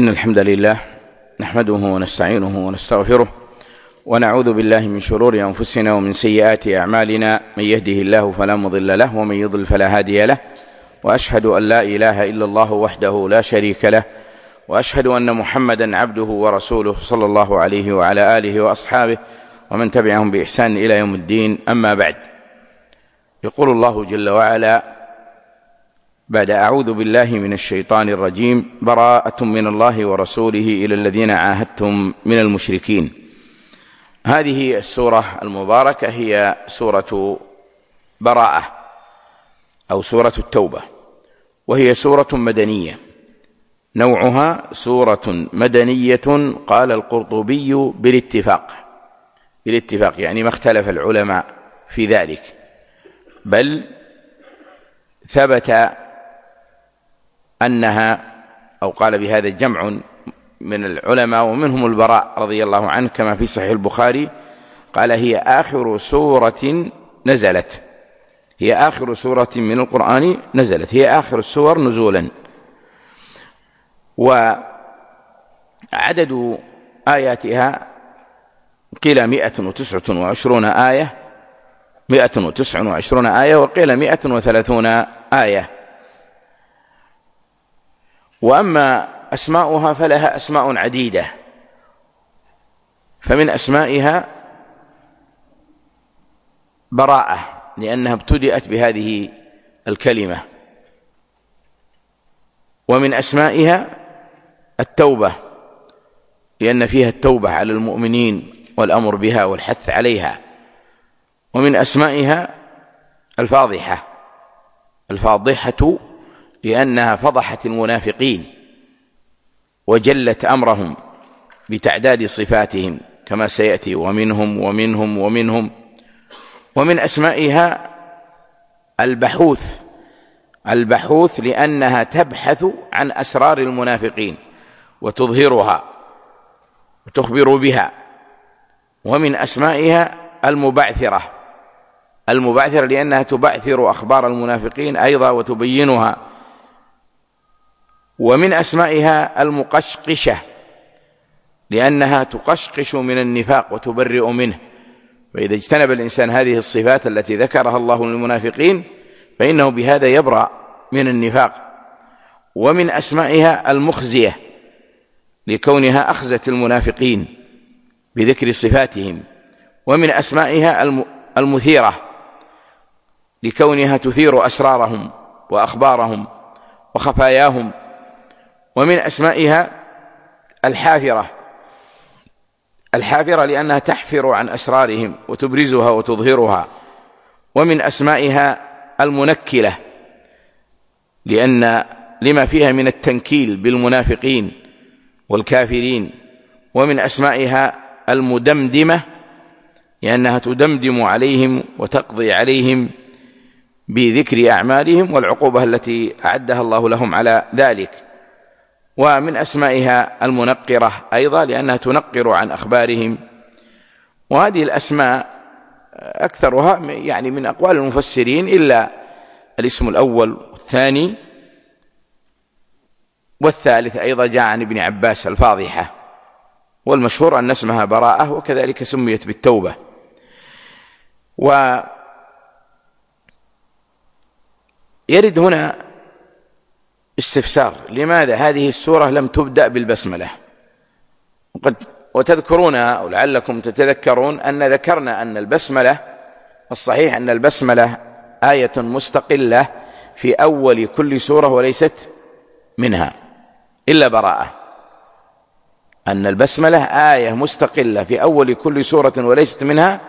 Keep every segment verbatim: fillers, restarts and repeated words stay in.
إن الحمد لله نحمده ونستعينه ونستغفره ونعوذ بالله من شرور أنفسنا ومن سيئات أعمالنا، من يهده الله فلا مضل له ومن يضلل فلا هادي له، وأشهد أن لا إله إلا الله وحده لا شريك له، وأشهد أن محمدا عبده ورسوله صلى الله عليه وعلى آله وأصحابه ومن تبعهم بإحسان إلى يوم الدين. أما بعد، يقول الله جل وعلا بعد أعوذ بالله من الشيطان الرجيم: براءة من الله ورسوله إلى الذين عاهدتم من المشركين. هذه السورة المباركة هي سورة براءة أو سورة التوبة، وهي سورة مدنية، نوعها سورة مدنية. قال القرطبي بالاتفاق، بالاتفاق يعني ما اختلف العلماء في ذلك، بل ثبت أنها أو قال بهذا جمع من العلماء ومنهم البراء رضي الله عنه كما في صحيح البخاري، قال هي آخر سورة نزلت، هي آخر سورة من القرآن نزلت، هي آخر السور نزولا. وعدد آياتها قيل مئة وتسعة وعشرون آية، مئة وتسعة وعشرون آية، وقيل مئة وثلاثون آية. وأما أسماؤها فلها أسماء عديدة، فمن أسمائها براءة لأنها ابتدأت بهذه الكلمة، ومن أسمائها التوبة لأن فيها التوبة على المؤمنين والأمر بها والحث عليها، ومن أسمائها الفاضحة، الفاضحة لأنها فضحت المنافقين وجلت أمرهم بتعداد صفاتهم كما سيأتي، ومنهم ومنهم ومنهم. ومن أسمائها البحوث، البحوث لأنها تبحث عن أسرار المنافقين وتظهرها وتخبر بها. ومن أسمائها المبعثرة، المبعثرة لأنها تبعثر أخبار المنافقين أيضا وتبينها. ومن أسمائها المقشقشة لأنها تقشقش من النفاق وتبرئ منه، فإذا اجتنب الإنسان هذه الصفات التي ذكرها الله للمنافقين فإنه بهذا يبرأ من النفاق. ومن أسمائها المخزية لكونها أخزت المنافقين بذكر صفاتهم. ومن أسمائها المثيرة لكونها تثير أسرارهم وأخبارهم وخفاياهم. ومن أسمائها الحافرة، الحافرة لأنها تحفر عن أسرارهم وتبرزها وتظهرها. ومن أسمائها المنكلة لأن لما فيها من التنكيل بالمنافقين والكافرين. ومن أسمائها المدمدمة لأنها تدمدم عليهم وتقضي عليهم بذكر أعمالهم والعقوبة التي أعدها الله لهم على ذلك. ومن أسمائها المنقرة أيضا لأنها تنقر عن أخبارهم. وهذه الأسماء أكثرها يعني من أقوال المفسرين إلا الاسم الأول والثاني والثالث أيضا جاء عن ابن عباس الفاضحة، والمشهور أن اسمها براءة، وكذلك سميت بالتوبة. ويرد هنا استفسار: لماذا هذه السورة لم تبدأ بالبسملة؟ وقد وتذكرون أو لعلكم تتذكرون أن ذكرنا أن البسملة الصحيح أن البسملة آية مستقلة في أول كل سورة وليست منها إلا براءة، أن البسملة آية مستقلة في أول كل سورة وليست منها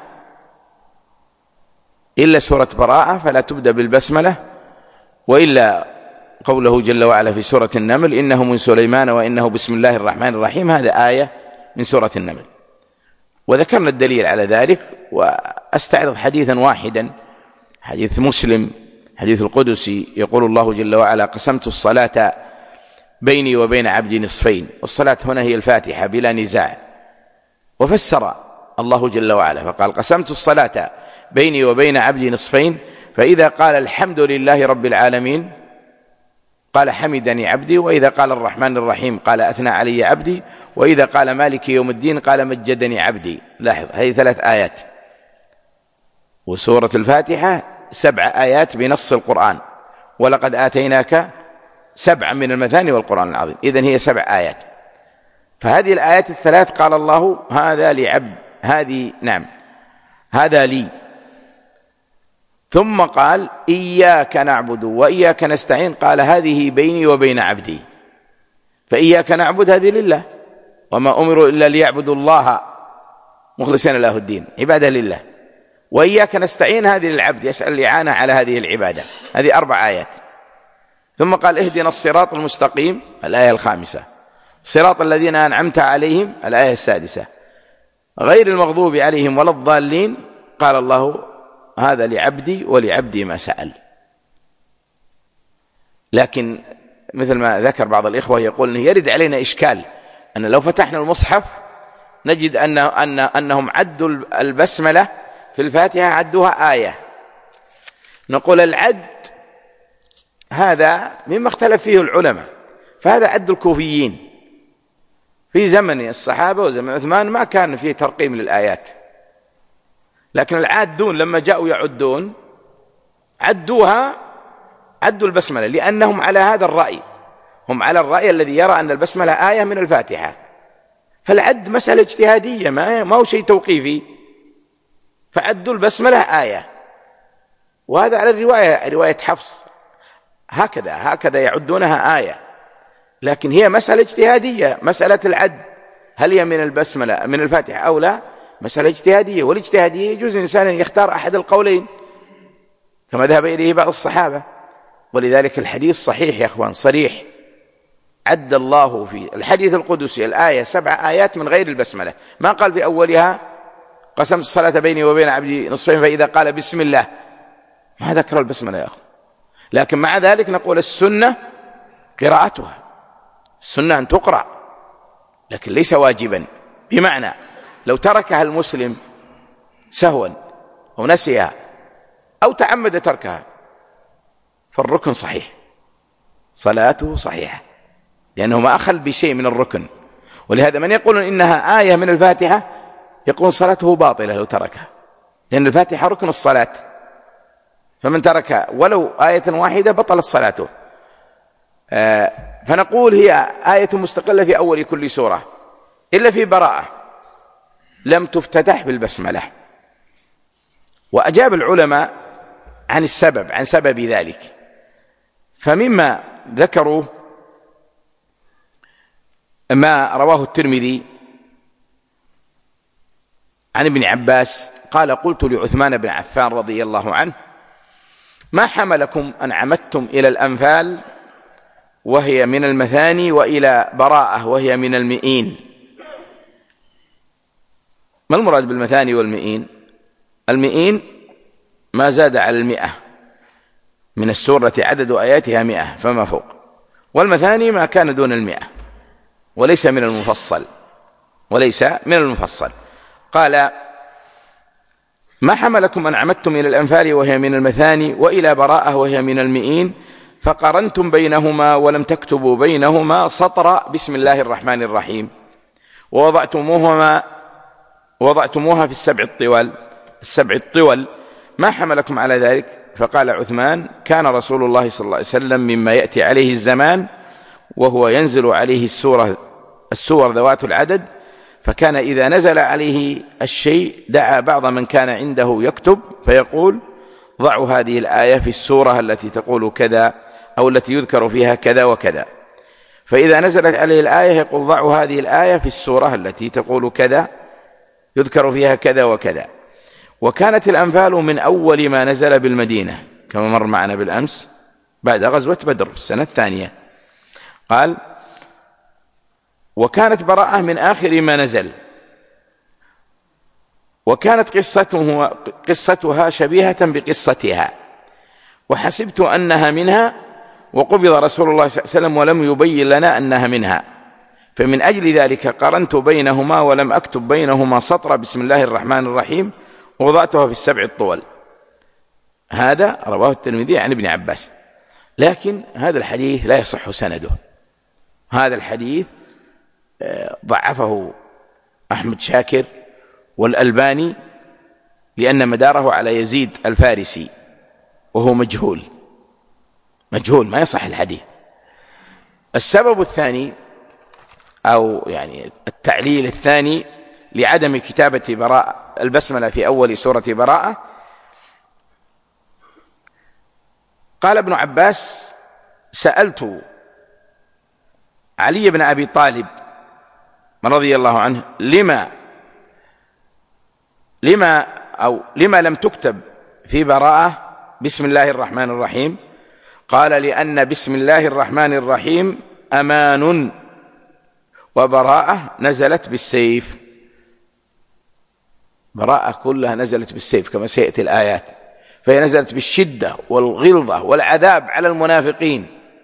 إلا سورة براءة، فلا تبدأ بالبسملة. وإلا قوله جل وعلا في سورة النمل: إنه من سليمان وإنه بسم الله الرحمن الرحيم، هذا آية من سورة النمل. وذكرنا الدليل على ذلك، وأستعرض حديثا واحدا، حديث مسلم، حديث القدسي، يقول الله جل وعلا: قسمت الصلاة بيني وبين عبدي نصفين، والصلاة هنا هي الفاتحة بلا نزاع. وفسر الله جل وعلا فقال: قسمت الصلاة بيني وبين عبدي نصفين، فإذا قال الحمد لله رب العالمين قال حمدني عبدي، وإذا قال الرحمن الرحيم قال أثنى علي عبدي، وإذا قال مالك يوم الدين قال مجدني عبدي. لاحظ، هذه ثلاث آيات. وسورة الفاتحة سبع آيات بنص القرآن، ولقد آتيناك سبعا من المثاني والقرآن العظيم. إذن هي سبع آيات. فهذه الآيات الثلاث قال الله هذا لعبد، هذه نعم هذا لي. ثم قال إياك نعبد وإياك نستعين، قال هذه بيني وبين عبدي. فإياك نعبد هذه لله، وما أمروا إلا ليعبدوا الله مخلصين له الدين، عبادة لله. وإياك نستعين هذه للعبد، يسأل الإعانة على هذه العبادة. هذه أربع آيات. ثم قال اهدنا الصراط المستقيم، الآية الخامسة. صراط الذين أنعمت عليهم، الآية السادسة. غير المغضوب عليهم ولا الضالين، قال الله هذا لعبدي ولعبدي ما سأل. لكن مثل ما ذكر بعض الإخوة يقول إنه يرد علينا إشكال أن لو فتحنا المصحف نجد أن أن أنهم عدوا البسملة في الفاتحة عدوها آية. نقول العد هذا مما اختلف فيه العلماء، فهذا عد الكوفيين. في زمن الصحابة وزمن عثمان ما كان فيه ترقيم للآيات، لكن العادون لما جاءوا يعدون عدوها، عدوا البسملة، لأنهم على هذا الرأي، هم على الرأي الذي يرى أن البسملة آية من الفاتحة. فالعد مسألة اجتهادية، ما هو شيء توقيفي، فعدوا البسملة آية. وهذا على الرواية، رواية حفص، هكذا هكذا يعدونها آية. لكن هي مسألة اجتهادية، مسألة العد هل هي من البسملة من الفاتحة أو لا، مسألة اجتهادية. والاجتهادية يجوز الإنسان أن يختار أحد القولين كما ذهب إليه بعض الصحابة. ولذلك الحديث صحيح يا أخوان، صريح. عد الله في الحديث القدسي الآية سبع آيات من غير البسملة، ما قال في أولها قسمت الصلاة بيني وبين عبدي نصفين فإذا قال بسم الله، ما ذكر البسملة يا أخو. لكن مع ذلك نقول السنة قراءتها، السنة أن تقرأ، لكن ليس واجبا. بمعنى لو تركها المسلم سهوا أو نسيها أو تعمد تركها فالركن صحيح، صلاته صحيحة، لأنه ما أخل بشيء من الركن. ولهذا من يقول إنها آية من الفاتحة يقول صلاته باطلة لو تركها، لأن الفاتحة ركن الصلاة، فمن ترك ولو آية واحدة بطلت صلاته. آه فنقول هي آية مستقلة في أول كل سورة، إلا في براءة لم تفتتح بالبسملة. وأجاب العلماء عن السبب، عن سبب ذلك. فمما ذكروا ما رواه الترمذي عن ابن عباس قال قلت لعثمان بن عفان رضي الله عنه ما حملكم أن عمدتم إلى الأنفال وهي من المثاني وإلى براءة وهي من المئين؟ ما المراد بالمثاني والمئين؟ المئين ما زاد على المئة من السورة عدد آياتها مئة فما فوق، والمثاني ما كان دون المئة وليس من المفصل، وليس من المفصل. قال ما حملكم أن عمدتم إلى الأنفال وهي من المثاني وإلى براءة وهي من المئين فقرنتم بينهما ولم تكتبوا بينهما سطر بسم الله الرحمن الرحيم ووضعتموهما وضعتموها في السبع الطوال السبع الطول ما حملكم على ذلك؟ فقال عثمان كان رسول الله صلى الله عليه وسلم مما يأتي عليه الزمان وهو ينزل عليه السورة السور ذوات العدد، فكان إذا نزل عليه الشيء دعا بعض من كان عنده يكتب فيقول ضعوا هذه الآية في السورة التي تقول كذا أو التي يذكر فيها كذا وكذا، فإذا نزلت عليه الآية يقول ضعوا هذه الآية في السورة التي تقول كذا يذكر فيها كذا وكذا. وكانت الأنفال من أول ما نزل بالمدينة كما مر معنا بالأمس بعد غزوة بدر في السنة الثانية. قال وكانت براءة من آخر ما نزل، وكانت قصته قصتها شبيهة بقصتها وحسبت أنها منها وقبض رسول الله صلى الله عليه وسلم ولم يبين لنا أنها منها، فمن أجل ذلك قرنت بينهما ولم أكتب بينهما سطر بسم الله الرحمن الرحيم ووضعتها في السبع الطول. هذا رواه الترمذي عن ابن عباس. لكن هذا الحديث لا يصح سنده. هذا الحديث ضعفه أحمد شاكر والألباني لأن مداره على يزيد الفارسي وهو مجهول مجهول ما يصح الحديث. السبب الثاني أو يعني التعليل الثاني لعدم كتابة براءة البسملة في أول سورة براءة، قال ابن عباس: سألت علي بن أبي طالب رضي الله عنه لما لما أو لما لم تكتب في براءة بسم الله الرحمن الرحيم؟ قال: لأن بسم الله الرحمن الرحيم أمان، وبراءة نزلت بالسيف. براءة كلها نزلت بالسيف كما سيأتي الآيات، فهي نزلت بالشدة والغلظة والعذاب على المنافقين،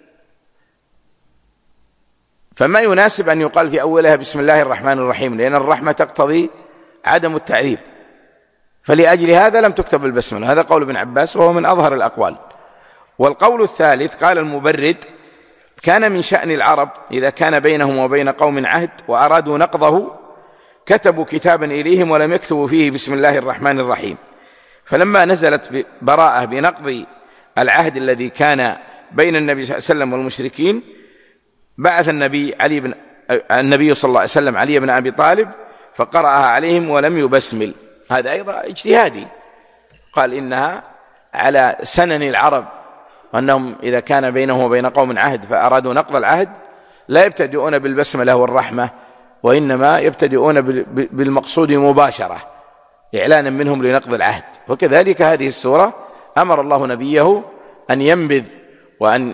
فما يناسب أن يقال في أولها بسم الله الرحمن الرحيم، لأن الرحمة تقتضي عدم التعذيب، فلأجل هذا لم تكتب البسملة. هذا قول ابن عباس وهو من أظهر الأقوال. والقول الثالث قال المبرد: كان من شأن العرب إذا كان بينهم وبين قوم عهد وأرادوا نقضه كتبوا كتابا إليهم ولم يكتبوا فيه بسم الله الرحمن الرحيم، فلما نزلت براءة بنقض العهد الذي كان بين النبي صلى الله عليه وسلم والمشركين، بعث النبي علي بن النبي صلى الله عليه وسلم علي بن أبي طالب فقرأها عليهم ولم يبسمل. هذا أيضا اجتهادي، قال إنها على سنن العرب، وأنهم إذا كان بينهم وبين قوم عهد فأرادوا نقض العهد لا يبتدئون بالبسملة والرحمة، وإنما يبتدئون بالمقصود مباشرة إعلانا منهم لنقض العهد. وكذلك هذه السورة أمر الله نبيه أن ينبذ وأن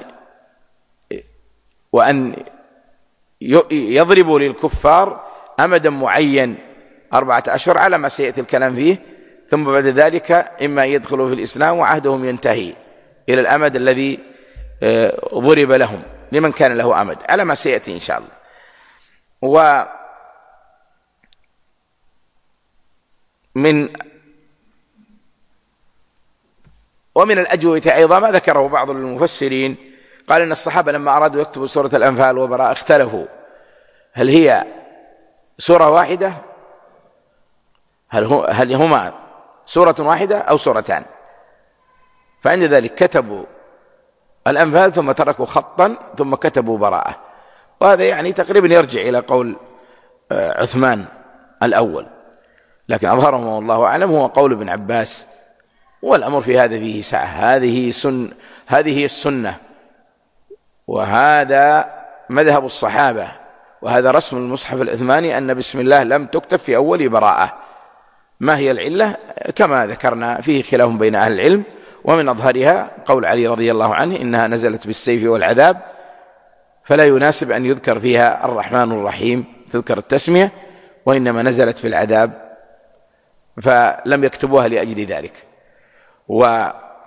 وأن يضربوا للكفار أمدا معين أربعة أشهر على ما سيأتي الكلام فيه، ثم بعد ذلك إما يدخلوا في الإسلام وعهدهم ينتهي إلى الأمد الذي ضرب لهم لمن كان له أمد على ما سيأتي إن شاء الله. ومن ومن الأجوبة أيضا ما ذكره بعض المفسرين، قال إن الصحابة لما أرادوا يكتبوا سورة الأنفال وبراءة اختلفوا هل هي سورة واحدة، هل, هو هل هما سورة واحدة أو سورتان، فعند ذلك كتبوا الأنفال ثم تركوا خطا ثم كتبوا براءة، وهذا يعني تقريبا يرجع إلى قول عثمان الأول، لكن أظهره الله أعلم هو قول ابن عباس، والأمر في هذا فيه سعة. هذه سن هذه السنة، وهذا مذهب الصحابة، وهذا رسم المصحف العثماني أن بسم الله لم تكتب في أول براءة. ما هي العلة؟ كما ذكرنا فيه خلاف بين أهل العلم، ومن أظهرها قول علي رضي الله عنه إنها نزلت بالسيف والعذاب، فلا يناسب أن يذكر فيها الرحمن الرحيم تذكر التسمية، وإنما نزلت في العذاب فلم يكتبوها لأجل ذلك. و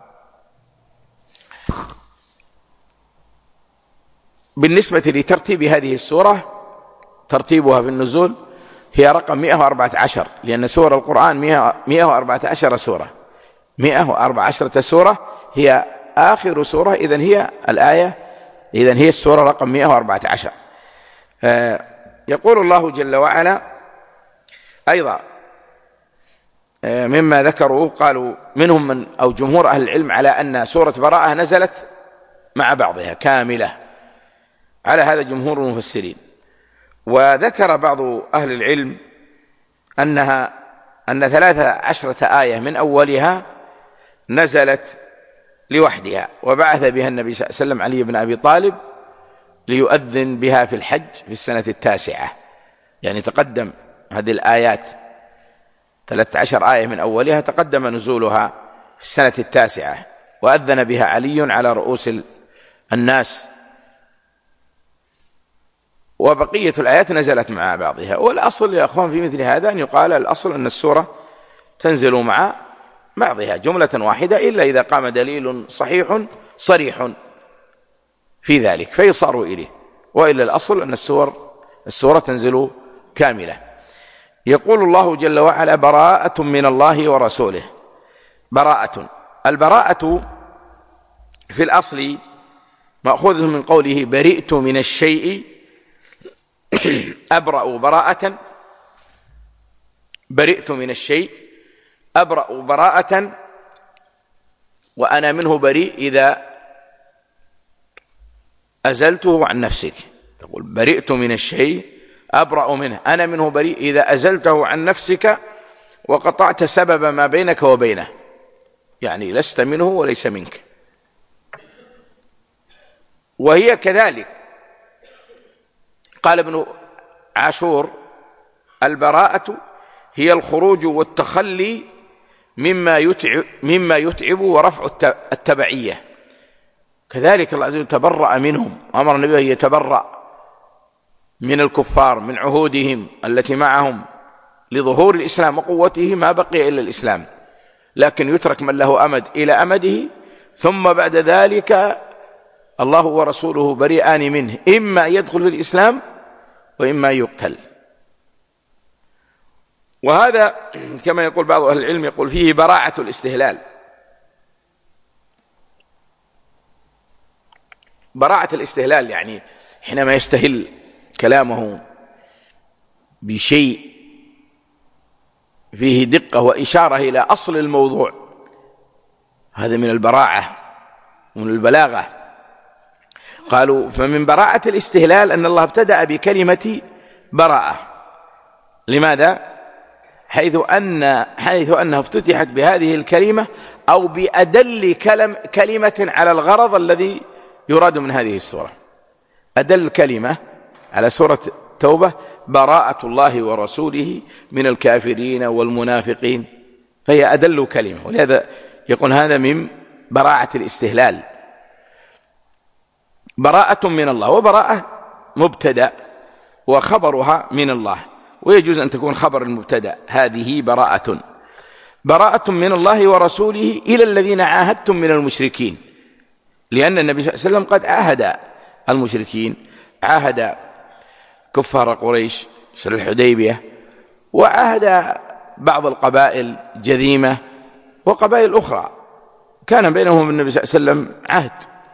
بالنسبة لترتيب هذه السورة، ترتيبها في النزول هي رقم مئة وأربعة عشر، لأن سور القرآن مئة وأربعة عشر سورة، مئة وأربعة عشر سورة هي آخر سورة، إذن هي الآية إذن هي السورة رقم مئة وأربعة عشر. آه يقول الله جل وعلا أيضا آه مما ذكروا، قالوا منهم من أو جمهور أهل العلم على أن سورة براءة نزلت مع بعضها كاملة، على هذا جمهور المفسرين. وذكر بعض أهل العلم أنها أن ثلاثة عشرة آية من أولها نزلت لوحدها، وبعث بها النبي صلى الله عليه وسلم علي بن أبي طالب ليؤذن بها في الحج في السنة التاسعة، يعني تقدم هذه الآيات ثلاثة عشر آية من أولها تقدم نزولها في السنة التاسعة، وأذن بها علي على رؤوس الناس، وبقية الآيات نزلت مع بعضها. والأصل يا أخوان في مثل هذا أن يقال الأصل أن السورة تنزل مع بعضها جملة واحدة، إلا إذا قام دليل صحيح صريح في ذلك فيصار إليه، وإلا الأصل أن السور السورة تنزل كاملة. يقول الله جل وعلا: براءة من الله ورسوله. براءة، البراءة في الأصل مأخوذ من قوله برئت من الشيء أبرأ براءة، برئت من الشيء أبرأ براءة وأنا منه بريء إذا أزلته عن نفسك. تقول برئت من الشيء أبرأ منه، أنا منه بريء إذا أزلته عن نفسك وقطعت سبب ما بينك وبينه، يعني لست منه وليس منك. وهي كذلك قال ابن عاشور البراءة هي الخروج والتخلي مما يتعب, مما يتعب ورفع التبعية. كذلك الله عز وجل تبرأ منهم، أمر النبي أن يتبرأ من الكفار من عهودهم التي معهم لظهور الإسلام وقوته، ما بقي إلا الإسلام، لكن يترك من له أمد إلى أمده، ثم بعد ذلك الله ورسوله بريئان منه، إما يدخل في الإسلام وإما يقتل. وهذا كما يقول بعض أهل العلم يقول فيه براعة الاستهلال. براعة الاستهلال يعني حينما يستهل كلامه بشيء فيه دقة وإشارة إلى أصل الموضوع، هذا من البراعة ومن البلاغة. قالوا فمن براعة الاستهلال أن الله ابتدأ بكلمة براءة. لماذا؟ حيث أن حيث أنها افتتحت بهذه الكلمة أو بأدل كلم كلمة على الغرض الذي يراد من هذه السورة. أدل كلمة على سورة توبة براءة الله ورسوله من الكافرين والمنافقين، فهي أدل كلمة، ولهذا يقول هذا من براعة الاستهلال. براءة من الله، وبراءة مبتدأ وخبرها من الله، ويجوز أن تكون خبر المبتدأ. هذه براءة براءة من الله ورسوله إلى الذين عاهدتم من المشركين، لأن النبي صلى الله عليه وسلم قد عاهد المشركين، عاهد كفار قريش صلح الحديبية، وعاهد بعض القبائل جذيمة وقبائل أخرى كان بينهم النبي صلى الله عليه وسلم عهد.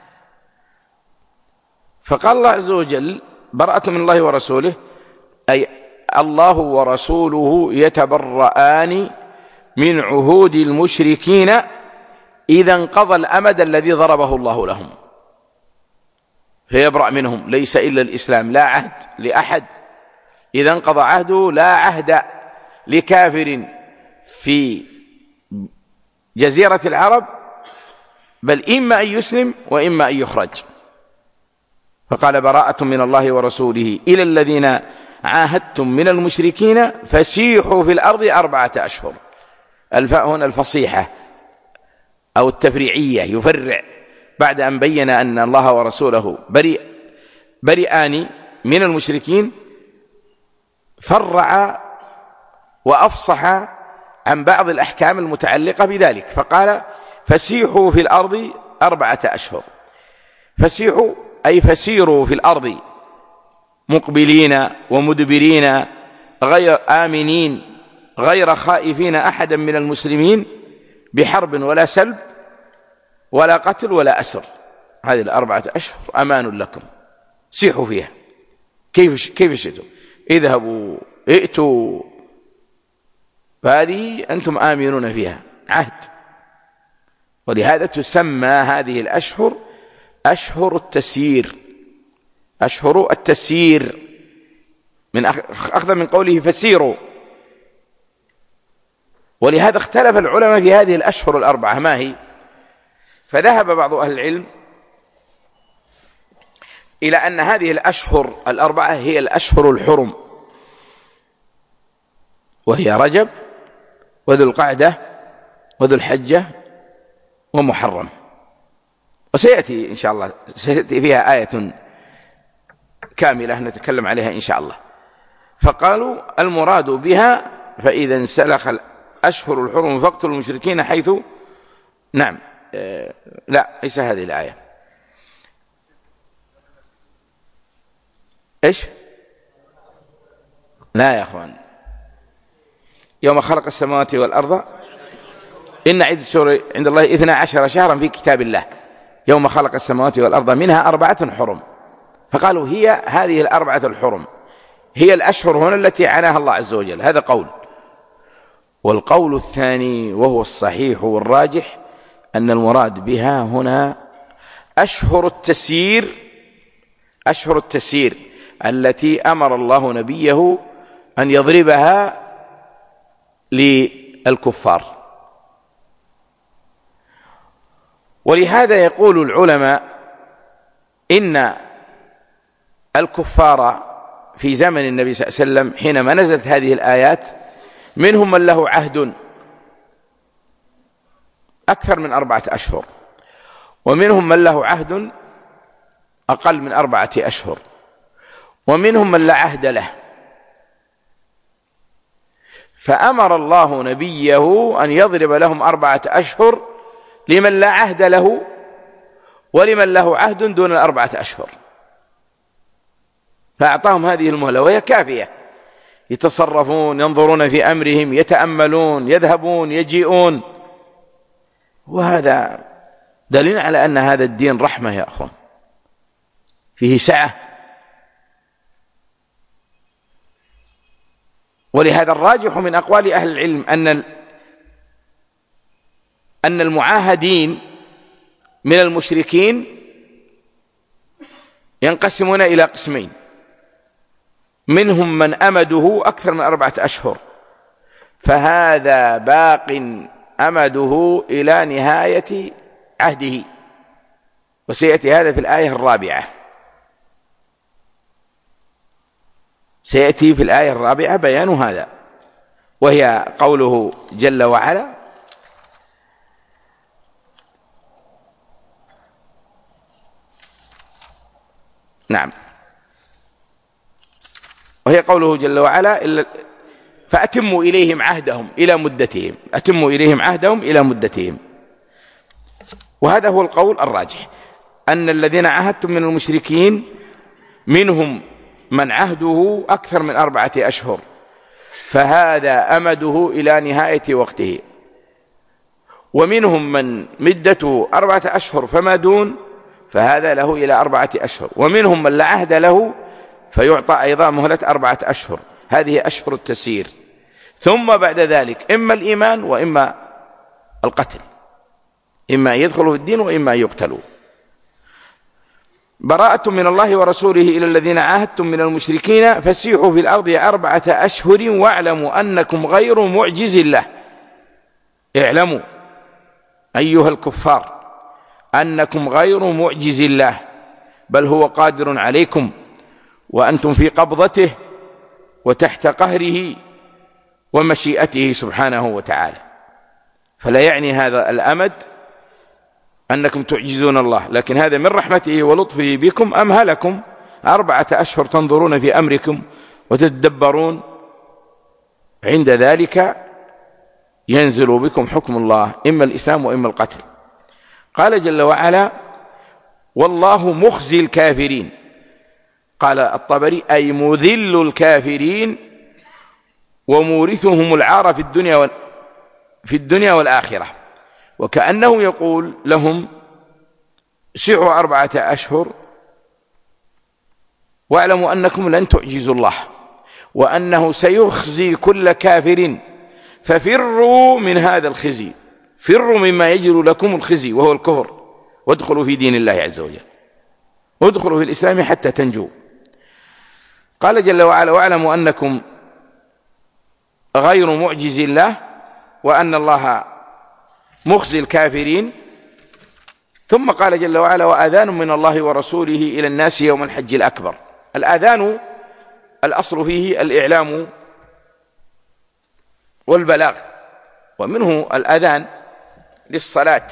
فقال الله عز وجل براءة من الله ورسوله، أي الله ورسوله يتبرآن من عهود المشركين إذا انقضى الأمد الذي ضربه الله لهم، فيبرأ منهم، ليس إلا الإسلام، لا عهد لأحد. إذا انقضى عهده لا عهد لكافر في جزيرة العرب، بل إما أن يسلم وإما أن يخرج. فقال براءة من الله ورسوله إلى الذين عاهدتم من المشركين فسيحوا في الأرض أربعة أشهر. الفاء هنا الفصيحة أو التفريعية، يفرع بعد أن بين أن الله ورسوله بريء بريئان من المشركين، فرع وأفصح عن بعض الأحكام المتعلقة بذلك، فقال فسيحوا في الأرض أربعة أشهر. فسيحوا أي فسيروا في الأرض مقبلين ومدبرين غير آمنين غير خائفين أحدا من المسلمين بحرب ولا سلب ولا قتل ولا أسر. هذه الأربعة أشهر أمان لكم، سيحوا فيها كيف كيف شئتم، اذهبوا ائتوا، فهذه أنتم آمنون فيها، عهد. ولهذا تسمى هذه الأشهر أشهر التسيير، أشهر التسيير من أخذ من قوله فسيروا. ولهذا اختلف العلماء في هذه الأشهر الأربعة ما هي، فذهب بعض أهل العلم إلى أن هذه الأشهر الأربعة هي الأشهر الحرم، وهي رجب وذو القعدة وذو الحجة ومحرم. وسيأتي إن شاء الله سيأتي فيها آية كاملة نتكلم عليها إن شاء الله. فقالوا المراد بها فإذا انسلخ الأشهر الحرم فاقتلوا المشركين حيث نعم آه لا ليس هذه الآية. إيش؟ لا يا أخوان، يوم خلق السماوات والأرض إن عدة الشهور عند الله اثنا عشر شهرا في كتاب الله يوم خلق السماوات والأرض منها أربعة حرم، فقالوا هي هذه الأربعة الحرم هي الأشهر هنا التي عناها الله عز وجل. هذا قول. والقول الثاني وهو الصحيح والراجح أن المراد بها هنا أشهر التسيير، أشهر التسيير التي أمر الله نبيه أن يضربها للكفار. ولهذا يقول العلماء إن الكفار في زمن النبي صلى الله عليه وسلم حينما نزلت هذه الآيات منهم من له عهد أكثر من أربعة أشهر، ومنهم من له عهد أقل من أربعة أشهر، ومنهم من لا عهد له. فأمر الله نبيه أن يضرب لهم أربعة أشهر لمن لا عهد له ولمن له عهد دون الأربعة أشهر، فأعطاهم هذه المهلة وهي كافية، يتصرفون، ينظرون في أمرهم، يتأملون، يذهبون، يجيئون. وهذا دليل على أن هذا الدين رحمة يا أخوان، فيه سعة. ولهذا الراجح من أقوال أهل العلم أن أن المعاهدين من المشركين ينقسمون إلى قسمين: منهم من أمده أكثر من أربعة أشهر، فهذا باق أمده إلى نهاية عهده، وسيأتي هذا في الآية الرابعة، سيأتي في الآية الرابعة بيان هذا، وهي قوله جل وعلا: نعم، وهي قوله جل وعلا: فأتموا إليهم عهدهم إلى مدتهم، أتموا إليهم عهدهم إلى مدتهم. وهذا هو القول الراجح، أن الذين عاهدتم من المشركين منهم من عهده أكثر من أربعة أشهر، فهذا أمده إلى نهاية وقته، ومنهم من مدته أربعة أشهر فما دون، فهذا له إلى أربعة أشهر، ومنهم من لا عهد له فيعطى أيضا مهلة أربعة أشهر. هذه أشهر التسيير. ثم بعد ذلك إما الإيمان وإما القتل، إما يدخلوا في الدين وإما يقتلوا. براءة من الله ورسوله إلى الذين عاهدتم من المشركين فسيحوا في الأرض أربعة أشهر واعلموا أنكم غير معجز الله. اعلموا أيها الكفار أنكم غير معجز الله، بل هو قادر عليكم وأنتم في قبضته وتحت قهره ومشيئته سبحانه وتعالى. فلا يعني هذا الأمد أنكم تعجزون الله، لكن هذا من رحمته ولطفه بكم أمهلكم أربعة أشهر تنظرون في أمركم وتتدبرون، عند ذلك ينزل بكم حكم الله، إما الإسلام وإما القتل. قال جل وعلا: والله مخزي الكافرين. قال الطبري: أي مذل الكافرين ومورثهم العار في الدنيا في الدنيا والآخرة، وكأنه يقول لهم: سعوا أربعة أشهر واعلموا أنكم لن تعجزوا الله، وأنه سيخزي كل كافر، ففروا من هذا الخزي، فروا مما يجر لكم الخزي وهو الكفر، وادخلوا في دين الله عز وجل، وادخلوا في الإسلام حتى تنجوا. قال جل وعلا: واعلموا أنكم غير معجز الله، وأن الله مخزي الكافرين. ثم قال جل وعلا: وآذان من الله ورسوله إلى الناس يوم الحج الأكبر. الآذان الأصل فيه الإعلام والبلاغ، ومنه الأذان للصلاة،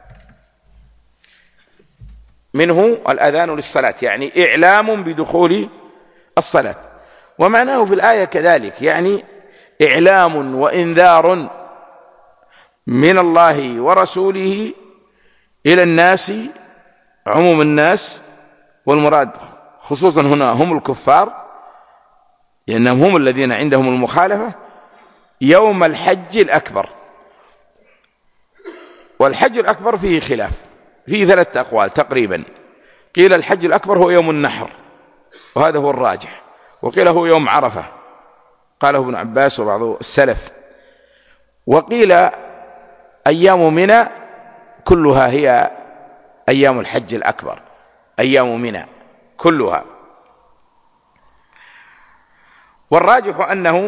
منه الأذان للصلاة يعني إعلام بدخول الصلاة. ومعناه في الآية كذلك، يعني إعلام وإنذار من الله ورسوله إلى الناس، عموم الناس، والمراد خصوصا هنا هم الكفار، لأنهم هم الذين عندهم المخالفة، يوم الحج الأكبر. والحج الأكبر فيه خلاف، فيه ثلاثة أقوال تقريبا. قيل الحج الأكبر هو يوم النحر وهذا هو الراجح، وقيل هو يوم عرفة قاله ابن عباس وبعض السلف، وقيل أيام منى كلها هي أيام الحج الأكبر، أيام منى كلها. والراجح أنه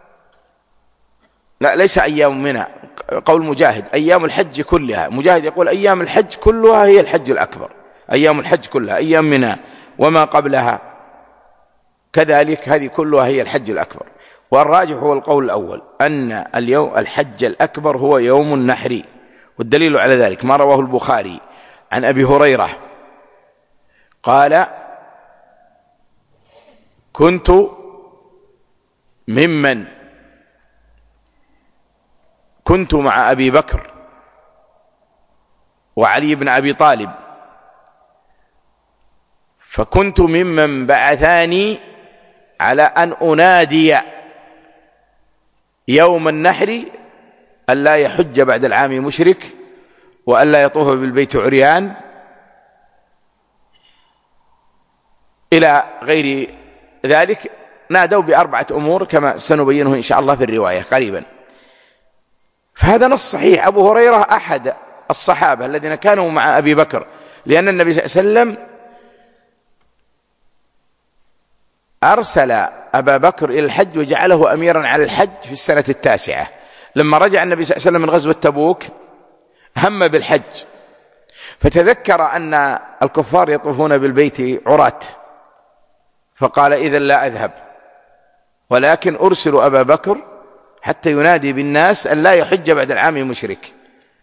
لا ليس أيام منى، قول مجاهد أيام الحج كلها، مجاهد يقول أيام الحج كلها هي الحج الأكبر، أيام الحج كلها، أيام منى وما قبلها كذلك هذه كلها هي الحج الأكبر. والراجح هو القول الأول أن اليوم الحج الأكبر هو يوم النحر، والدليل على ذلك ما رواه البخاري عن أبي هريرة قال كنت ممن كنت مع أبي بكر وعلي بن أبي طالب، فكنت ممن بعثاني على أن أنادي يوم النحر أن لا يحج بعد العام مشرك وأن لا يطوف بالبيت عريان إلى غير ذلك. نادوا بأربعة أمور كما سنبينه إن شاء الله في الرواية قريبا. فهذا نص صحيح. أبو هريرة أحد الصحابة الذين كانوا مع أبي بكر، لأن النبي صلى الله عليه وسلم أرسل أبا بكر إلى الحج وجعله أميرا على الحج في السنة التاسعة. لما رجع النبي صلى الله عليه وسلم من غزوة تبوك هم بالحج، فتذكر أن الكفار يطوفون بالبيت عراة، فقال إذن لا أذهب، ولكن أرسل أبا بكر حتى ينادي بالناس أن لا يحج بعد العام مشرك.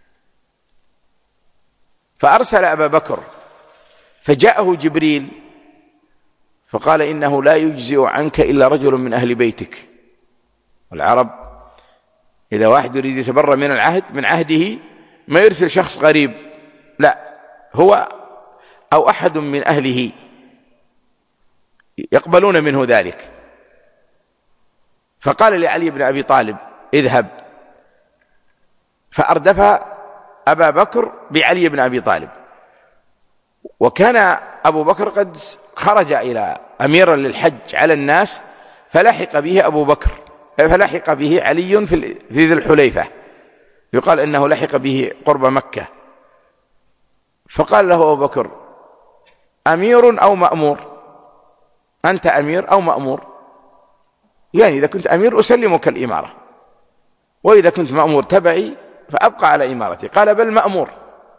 فأرسل أبا بكر فجاءه جبريل فقال إنه لا يجزئ عنك إلا رجل من أهل بيتك. والعرب إذا واحد يريد يتبرأ من العهد من عهده ما يرسل شخص غريب، لا هو أو أحد من أهله يقبلون منه ذلك. فقال لعلي بن أبي طالب اذهب، فأردف أبا بكر بعلي بن أبي طالب، وكان أبو بكر قد خرج إلى أميرا للحج على الناس، فلحق به أبو بكر فلحق به علي في ذي الحليفة، يقال إنه لحق به قرب مكة. فقال له أبو بكر أمير أو مأمور؟ أنت أمير أو مأمور؟ يعني إذا كنت أمير أسلمك الإمارة، وإذا كنت مأمور تبعي فأبقى على إمارتي. قال بل مأمور.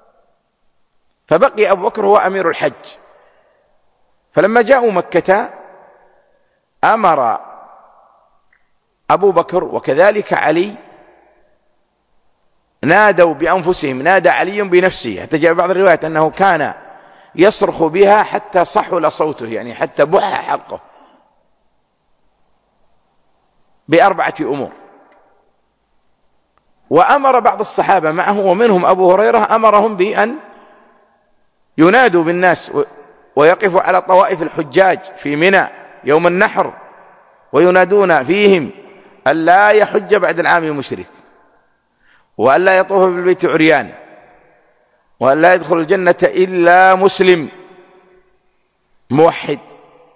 فبقي أبو بكر هو أمير الحج. فلما جاءوا مكة أمر أبو بكر وكذلك علي، نادوا بأنفسهم، نادى علي بنفسه، حتى جاء بعض الروايات أنه كان يصرخ بها حتى صحل صوته، يعني حتى بح حلقه، بأربعة أمور. وأمر بعض الصحابة معه ومنهم أبو هريرة أمرهم بأن ينادوا بالناس ويقفوا على طوائف الحجاج في منى يوم النحر وينادون فيهم أن لا يحج بعد العام مشرك، وأن لا يطوف بالبيت عريان، وأن لا يدخل الجنة إلا مسلم موحد.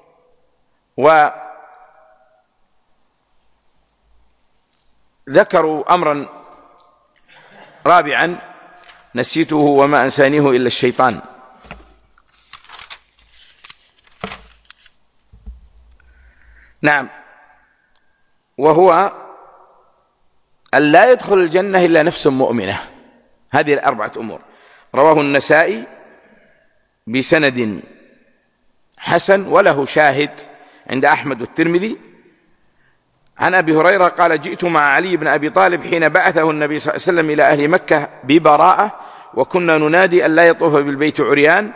وذكروا أمرا رابعا نسيته وما أنسانيه إلا الشيطان. نعم، وهو أن لا يدخل الجنة إلا نفس مؤمنة. هذه الأربعة أمور رواه النسائي بسند حسن وله شاهد عند أحمد والترمذي عن أبي هريرة قال جئت مع علي بن أبي طالب حين بعثه النبي صلى الله عليه وسلم إلى أهل مكة ببراءة، وكنا ننادي أن لا يطوف بالبيت عريان،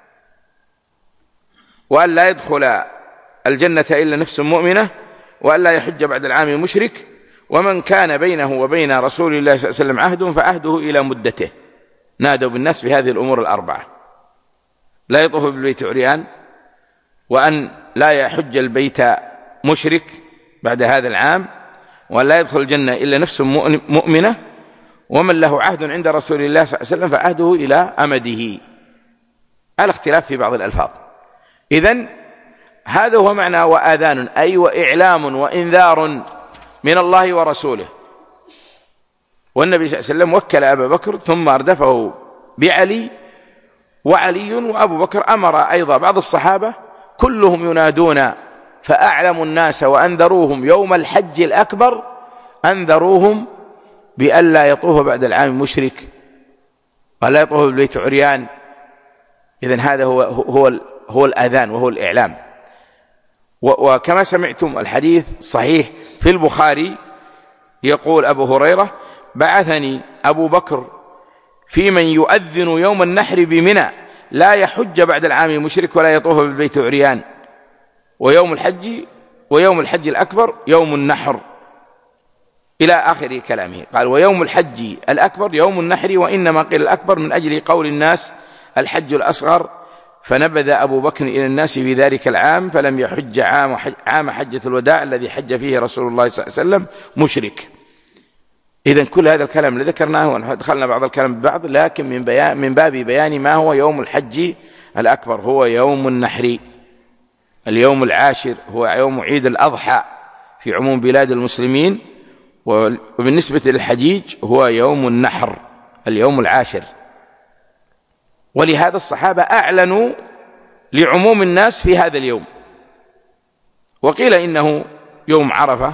وأن لا يدخل الجنة إلا نفس مؤمنة، وأن لا يحج بعد العام مشرك، ومن كان بينه وبين رسول الله صلى الله عليه وسلم عهد فعهده إلى مدته. نادوا بالناس بهذه الأمور الأربعة: لا يطوف بالبيت عريان، وأن لا يحج البيت مشرك بعد هذا العام، وأن لا يدخل الجنة إلا نفس مؤمنة، ومن له عهد عند رسول الله صلى الله عليه وسلم فعهده إلى أمده، على اختلاف في بعض الألفاظ. إذن هذا هو معنى وآذان، أي وإعلام وإنذار من الله ورسوله. والنبي صلى الله عليه وسلم وكل أبا بكر ثم أردفه بعلي، وعلي وأبو بكر أمر أيضا بعض الصحابة كلهم ينادون فأعلموا الناس وأنذروهم يوم الحج الأكبر، أنذروهم بألا يطوف بعد العام مشرك ولا يطوف بالبيت عريان. إذن هذا هو هو هو الأذان وهو الإعلام. وكما سمعتم الحديث صحيح في البخاري، يقول أبو هريرة: بعثني أبو بكر في من يؤذن يوم النحر بمنى لا يحج بعد العام مشرك ولا يطوف بالبيت عريان، ويوم الحج ويوم الحج الأكبر يوم النحر، إلى آخر كلامه. قال: ويوم الحج الأكبر يوم النحر، وإنما قيل الأكبر من أجل قول الناس الحج الأصغر، فنبذ أبو بكر إلى الناس في ذلك العام فلم يحج عام, حج عام حجة الوداع الذي حج فيه رسول الله صلى الله عليه وسلم مشرك. إذن كل هذا الكلام اللي ذكرناه ودخلنا بعض الكلام ببعض، لكن من, بيان من باب بيان ما هو يوم الحج الأكبر، هو يوم النحر. اليوم العاشر هو يوم عيد الأضحى في عموم بلاد المسلمين، وبالنسبة للحجيج هو يوم النحر اليوم العاشر. ولهذا الصحابة أعلنوا لعموم الناس في هذا اليوم. وقيل إنه يوم عرفة،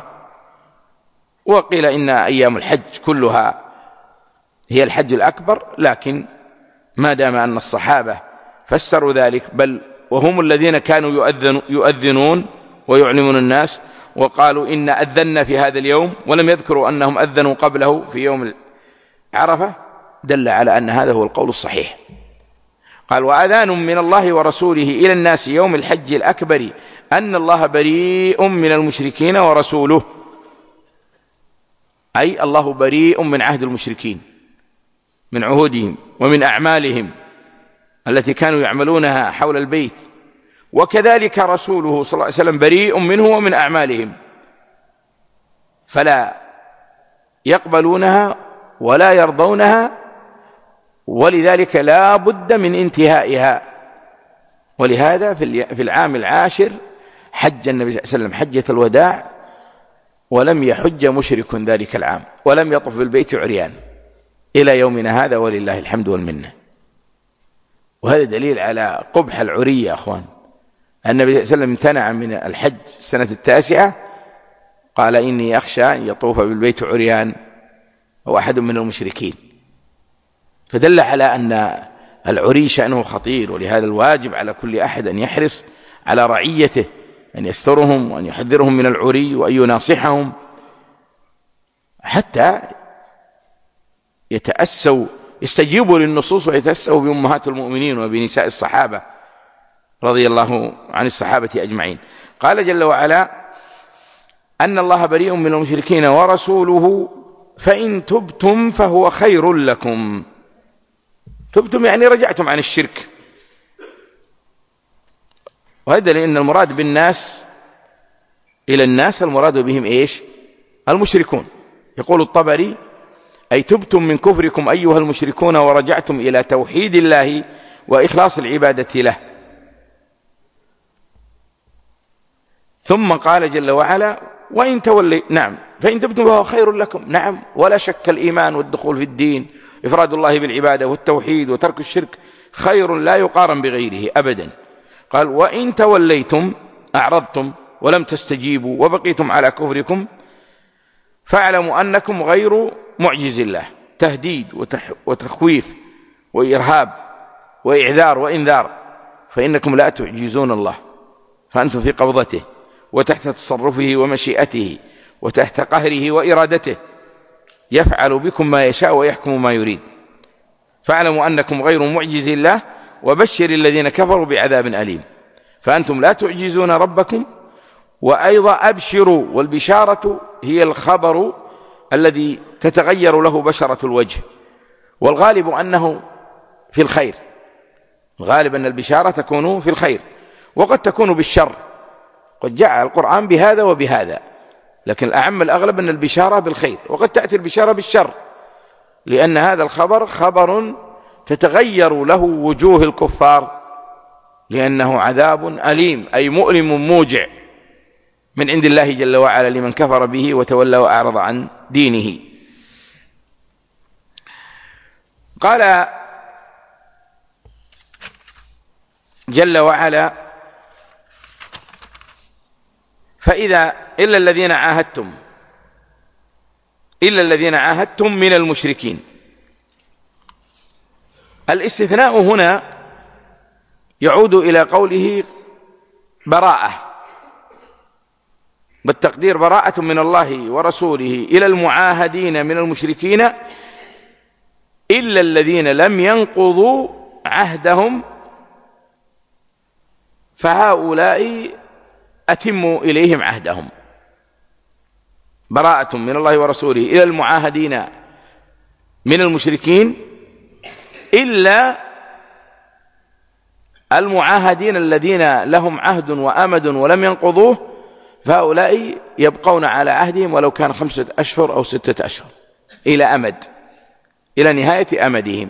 وقيل إن أيام الحج كلها هي الحج الأكبر، لكن ما دام أن الصحابة فسروا ذلك، بل وهم الذين كانوا يؤذن يؤذنون ويعلمون الناس، وقالوا إن أذنا في هذا اليوم، ولم يذكروا أنهم أذنوا قبله في يوم عرفة، دل على أن هذا هو القول الصحيح. قال: وأذان من الله ورسوله إلى الناس يوم الحج الأكبر أن الله بريء من المشركين ورسوله، أي الله بريء من عهد المشركين، من عهودهم ومن أعمالهم التي كانوا يعملونها حول البيت، وكذلك رسوله صلى الله عليه وسلم بريء منه ومن أعمالهم، فلا يقبلونها ولا يرضونها، ولذلك لا بد من انتهائها. ولهذا في العام العاشر حج النبي صلى الله عليه وسلم حجة الوداع، ولم يحج مشرك ذلك العام، ولم يطف بالبيت عريان إلى يومنا هذا، ولله الحمد والمنة. وهذا دليل على قبح العري يا أخوان. النبي صلى الله عليه وسلم امتنع من الحج السنة التاسعة، قال: إني أخشى أن يطوف بالبيت عريان أو أحد من المشركين. فدل على أن العري شأنه خطير، ولهذا الواجب على كل أحد أن يحرص على رعيته، أن يسترهم وأن يحذرهم من العري وأن يناصحهم حتى يتأسوا يستجيبوا للنصوص ويتأسوا بأمهات المؤمنين وبنساء الصحابة رضي الله عن الصحابة أجمعين. قال جل وعلا: أن الله بريء من المشركين ورسوله فإن تبتم فهو خير لكم. تبتم يعني رجعتم عن الشرك. وهذا لأن المراد بالناس إلى الناس المراد بهم إيش؟ المشركون. يقول الطبري: أي تبتم من كفركم أيها المشركون ورجعتم إلى توحيد الله وإخلاص العبادة له. ثم قال جل وعلا: وإن تولي نعم فإن تبتم فهو خير لكم. نعم، ولا شك الإيمان والدخول في الدين، إفراد الله بالعبادة والتوحيد وترك الشرك خير لا يقارن بغيره أبدا. قال: وإن توليتم أعرضتم ولم تستجيبوا وبقيتم على كفركم فاعلموا أنكم غير معجز الله. تهديد وتخويف وإرهاب وإعذار وإنذار، فإنكم لا تعجزون الله، فأنتم في قبضته وتحت تصرفه ومشيئته وتحت قهره وإرادته، يفعل بكم ما يشاء ويحكم ما يريد. فاعلموا أنكم غير معجز الله وبشر الذين كفروا بعذاب أليم. فأنتم لا تعجزون ربكم. وأيضا أبشروا، والبشارة هي الخبر الذي تتغير له بشرة الوجه، والغالب أنه في الخير. الغالب أن البشارة تكون في الخير، وقد تكون بالشر. قد جاء القرآن بهذا وبهذا، لكن الأعم الأغلب أن البشارة بالخير، وقد تأتي البشارة بالشر. لأن هذا الخبر خبر تتغير له وجوه الكفار، لأنه عذاب أليم أي مؤلم موجع من عند الله جل وعلا لمن كفر به وتولى وأعرض عن دينه. قال جل وعلا: فإذا إلا الذين عاهدتم إلا الذين عاهدتم من المشركين. الاستثناء هنا يعود إلى قوله براءة، بالتقدير براءة من الله ورسوله إلى المعاهدين من المشركين إلا الذين لم ينقضوا عهدهم فهؤلاء أتموا إليهم عهدهم. براءة من الله ورسوله إلى المعاهدين من المشركين إلا المعاهدين الذين لهم عهد وأمد ولم ينقضوه، فهؤلاء يبقون على عهدهم ولو كان خمسة أشهر أو ستة أشهر إلى أمد، إلى نهاية أمدهم.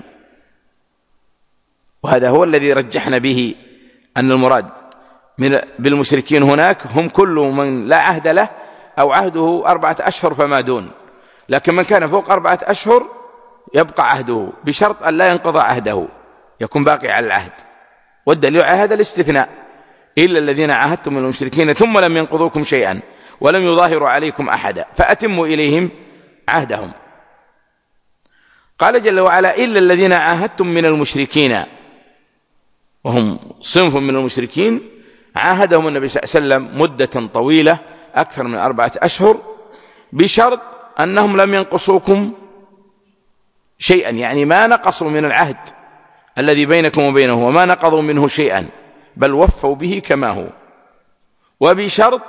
وهذا هو الذي رجحنا به أن المراد من بالمشركين هناك هم كل من لا عهد له أو عهده أربعة أشهر فما دون، لكن من كان فوق أربعة أشهر يبقى عهده بشرط أن لا ينقضى عهده، يكون باقي على العهد. والدليل على هذا الاستثناء: إلا الذين عاهدتم من المشركين ثم لم ينقضوكم شيئا ولم يظاهروا عليكم أحدا فأتموا إليهم عهدهم. قال جل وعلا: إلا الذين عاهدتم من المشركين، وهم صنف من المشركين عاهدهم النبي صلى الله عليه وسلم مدة طويلة أكثر من أربعة أشهر بشرط أنهم لم ينقصوكم شيئا، يعني ما نقصوا من العهد الذي بينكم وبينه وما نقضوا منه شيئا، بل وفوا به كما هو، وبشرط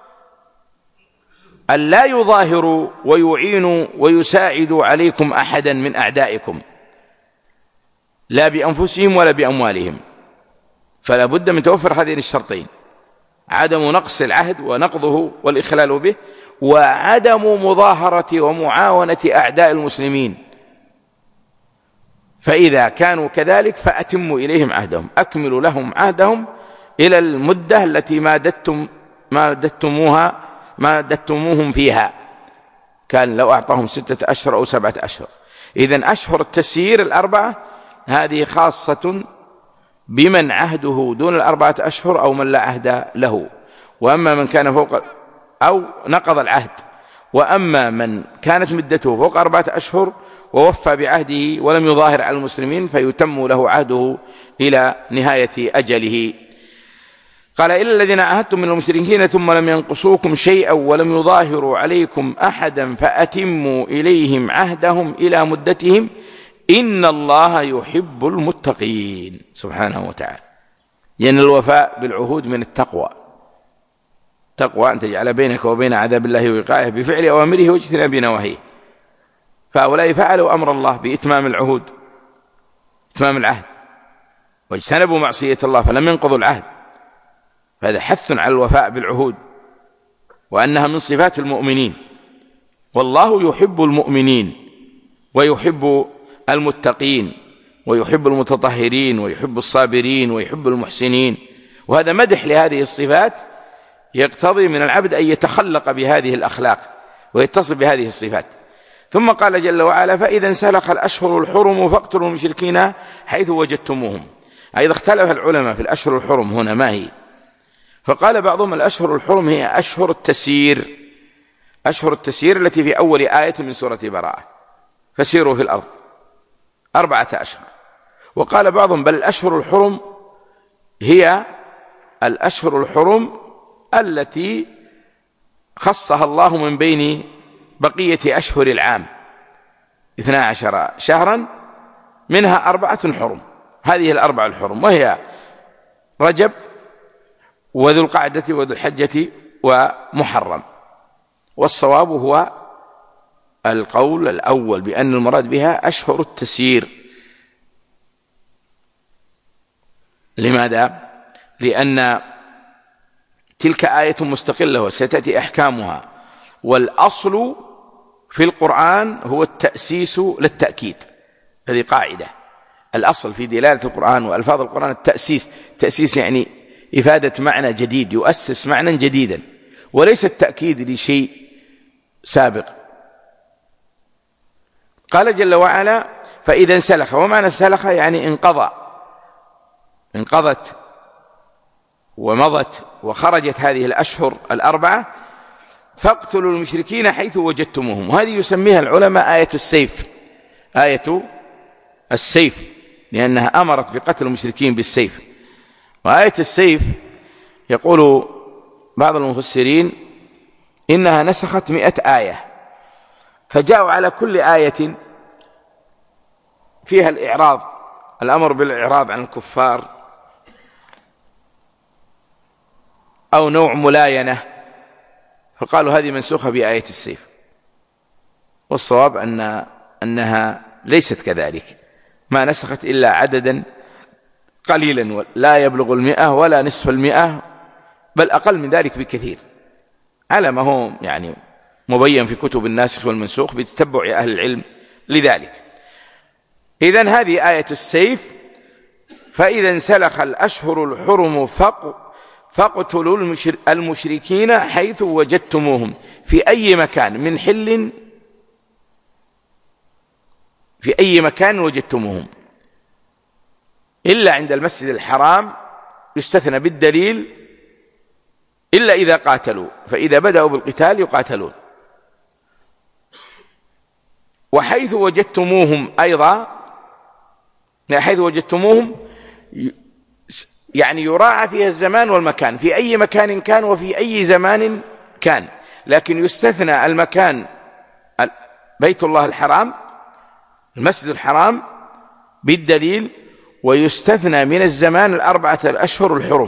أن لا يظاهروا ويعينوا ويساعدوا عليكم أحدا من أعدائكم، لا بأنفسهم ولا بأموالهم. فلا بد من توفر هذين الشرطين: عدم نقص العهد ونقضه والإخلال به، وعدم مظاهرة ومعاونة أعداء المسلمين. فإذا كانوا كذلك فأتموا إليهم عهدهم، أكملوا لهم عهدهم إلى المدة التي ما ددتم ما ددتموها ما ددتموهم فيها. كان لو أعطاهم ستة أشهر أو سبعة أشهر. إذن أشهر التسيير الأربعة هذه خاصة بمن عهده دون الأربعة أشهر أو من لا عهد له، وأما من كان فوق أو نقض العهد، وأما من كانت مدته فوق أربعة أشهر ووفى بعهده ولم يظاهر على المسلمين فيتم له عهده إلى نهاية أجله. قال: إلا الذين عاهدتم من المشركين ثم لم ينقصوكم شيئا ولم يظاهروا عليكم أحدا فأتموا إليهم عهدهم إلى مدتهم إن الله يحب المتقين. سبحانه وتعالى، لأن الوفاء بالعهود من التقوى. تقوى أن تجعل بينك وبين عذاب الله وقاية بفعل أوامره واجتناب نواهيه. فهؤلاء فعلوا أمر الله بإتمام العهود، إتمام العهد، واجتنبوا معصية الله فلم ينقضوا العهد. فهذا حث على الوفاء بالعهود، وأنها من صفات المؤمنين. والله يحب المؤمنين ويحب المتقين ويحب المتطهرين ويحب الصابرين ويحب المحسنين. وهذا مدح لهذه الصفات يقتضي من العبد أن يتخلق بهذه الأخلاق ويتصل بهذه الصفات. ثم قال جل وعلا: فإذا انسلخ الأشهر الحرم فاقتلوا المشركين حيث وجدتموهم. أيضا اختلف العلماء في الأشهر الحرم هنا ما هي، فقال بعضهم: الأشهر الحرم هي أشهر التسيير، أشهر التسيير التي في أول آية من سورة براءة، فسيروا في الأرض أربعة أشهر. وقال بعضهم: بل الأشهر الحرم هي الأشهر الحرم التي خصها الله من بين بقية أشهر العام، اثنا عشر شهرا منها أربعة حرم. هذه الأربع الحرم وهي رجب وذو القعدة وذو الحجة ومحرم. والصواب هو القول الأول بأن المراد بها أشهر التسيير. لماذا؟ لأن تلك آية مستقلة وستأتي أحكامها، والأصل في القرآن هو التأسيس للتأكيد. هذه قاعدة، الأصل في دلالة القرآن وألفاظ القرآن التأسيس. تأسيس يعني إفادة معنى جديد، يؤسس معنى جديدا، وليس التأكيد لشيء سابق. قال جل وعلا: فإذا انسلخ. ومعنى انسلخ يعني انقضى، انقضت ومضت وخرجت هذه الأشهر الأربعة، فاقتلوا المشركين حيث وجدتموهم. وهذه يسميها العلماء آية السيف، آية السيف، لأنها أمرت بقتل المشركين بالسيف. وآية السيف يقول بعض المفسرين إنها نسخت مئة آية، فجاءوا على كل آية فيها الإعراض، الأمر بالإعراض عن الكفار أو نوع ملاينة، فقالوا هذه منسوخة بآية السيف. والصواب أن أنها ليست كذلك، ما نسخت إلا عددا قليلا لا يبلغ المئة ولا نصف المئة، بل أقل من ذلك بكثير، على ما هو يعني مبين في كتب الناسخ والمنسوخ بتتبع أهل العلم لذلك. إذن هذه آية السيف. فإذا انسلخ الأشهر الحرم فاقتلوا المشركين حيث وجدتموهم في أي مكان من حل، في أي مكان وجدتموهم، إلا عند المسجد الحرام، يستثنى بالدليل إلا إذا قاتلوا، فإذا بدأوا بالقتال يقاتلون. وحيث وجدتموهم أيضا، حيث وجدتموهم يعني يراعى فيها الزمان والمكان، في أي مكان كان وفي أي زمان كان، لكن يستثنى المكان بيت الله الحرام، المسجد الحرام بالدليل، ويستثنى من الزمان الأربعة الأشهر الحرم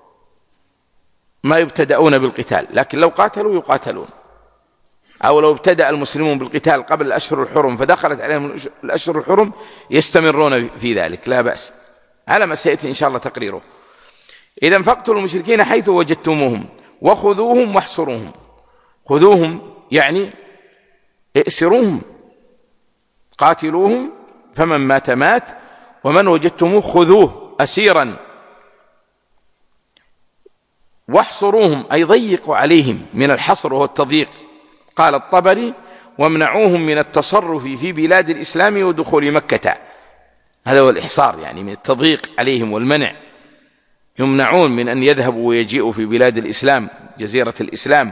ما يبتدأون بالقتال، لكن لو قاتلوا يقاتلون، أو لو ابتدأ المسلمون بالقتال قبل الأشهر الحرم فدخلت عليهم الأشهر الحرم يستمرون في ذلك لا بأس، على ما سيأتي إن شاء الله تقريره. إذن فاقتلوا المشركين حيث وجدتموهم وخذوهم واحصروهم. خذوهم يعني ائسروهم، قاتلوهم، فمن مات مات، ومن وجدتموه خذوه أسيرا. واحصروهم أي ضيقوا عليهم، من الحصر وهو التضييق. قال الطبري: وامنعوهم من التصرف في بلاد الإسلام ودخول مكة. هذا هو الإحصار، يعني من التضييق عليهم والمنع، يمنعون من أن يذهبوا ويجيئوا في بلاد الإسلام، جزيرة الإسلام،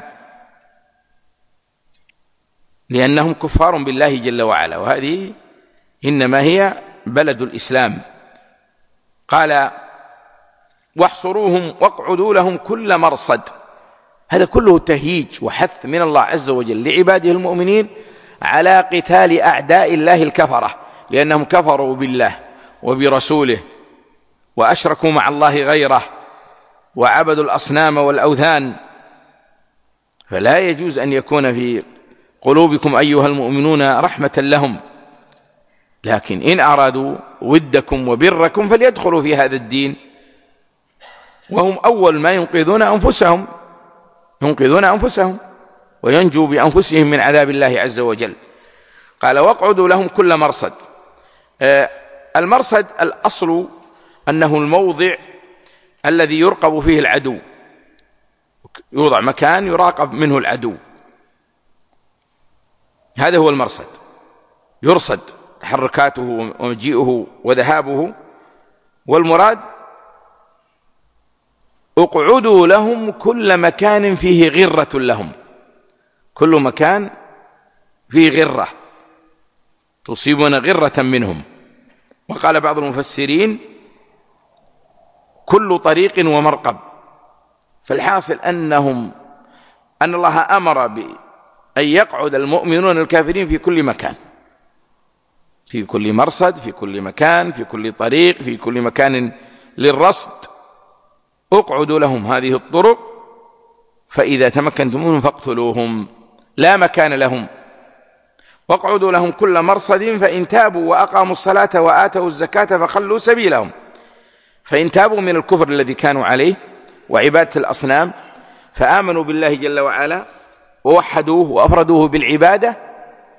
لأنهم كفار بالله جل وعلا، وهذه إنما هي بلد الإسلام. قال: واحصروهم واقعدوا لهم كل مرصد. هذا كله تهييج وحث من الله عز وجل لعباده المؤمنين على قتال أعداء الله الكفرة، لأنهم كفروا بالله وبرسوله وأشركوا مع الله غيره وعبدوا الأصنام والأوثان. فلا يجوز أن يكون في قلوبكم أيها المؤمنون رحمة لهم، لكن إن أرادوا ودكم وبركم فليدخلوا في هذا الدين، وهم أول ما ينقذون أنفسهم، ينقذون أنفسهم وينجوا بأنفسهم من عذاب الله عز وجل. قال: واقعدوا لهم كل مرصد. المرصد الأصل أنه الموضع الذي يرقب فيه العدو، يوضع مكان يراقب منه العدو، هذا هو المرصد، يرصد تحركاته ومجيئه وذهابه. والمراد: اقعدوا لهم كل مكان فيه غرة لهم، كل مكان فيه غرة تصيبون غرة منهم. وقال بعض المفسرين: كل طريق ومرقب. فالحاصل أنهم أن الله أمر بأن يقعد المؤمنون الكافرين في كل مكان، في كل مرصد، في كل مكان، في كل طريق، في كل مكان للرصد. اقعدوا لهم هذه الطرق، فإذا تمكنتم منهم فاقتلوهم، لا مكان لهم. واقعدوا لهم كل مرصد، فإن تابوا وأقاموا الصلاة وآتوا الزكاة فخلوا سبيلهم. فإن تابوا من الكفر الذي كانوا عليه وعبادة الأصنام، فآمنوا بالله جل وعلا ووحدوه وأفردوه بالعبادة،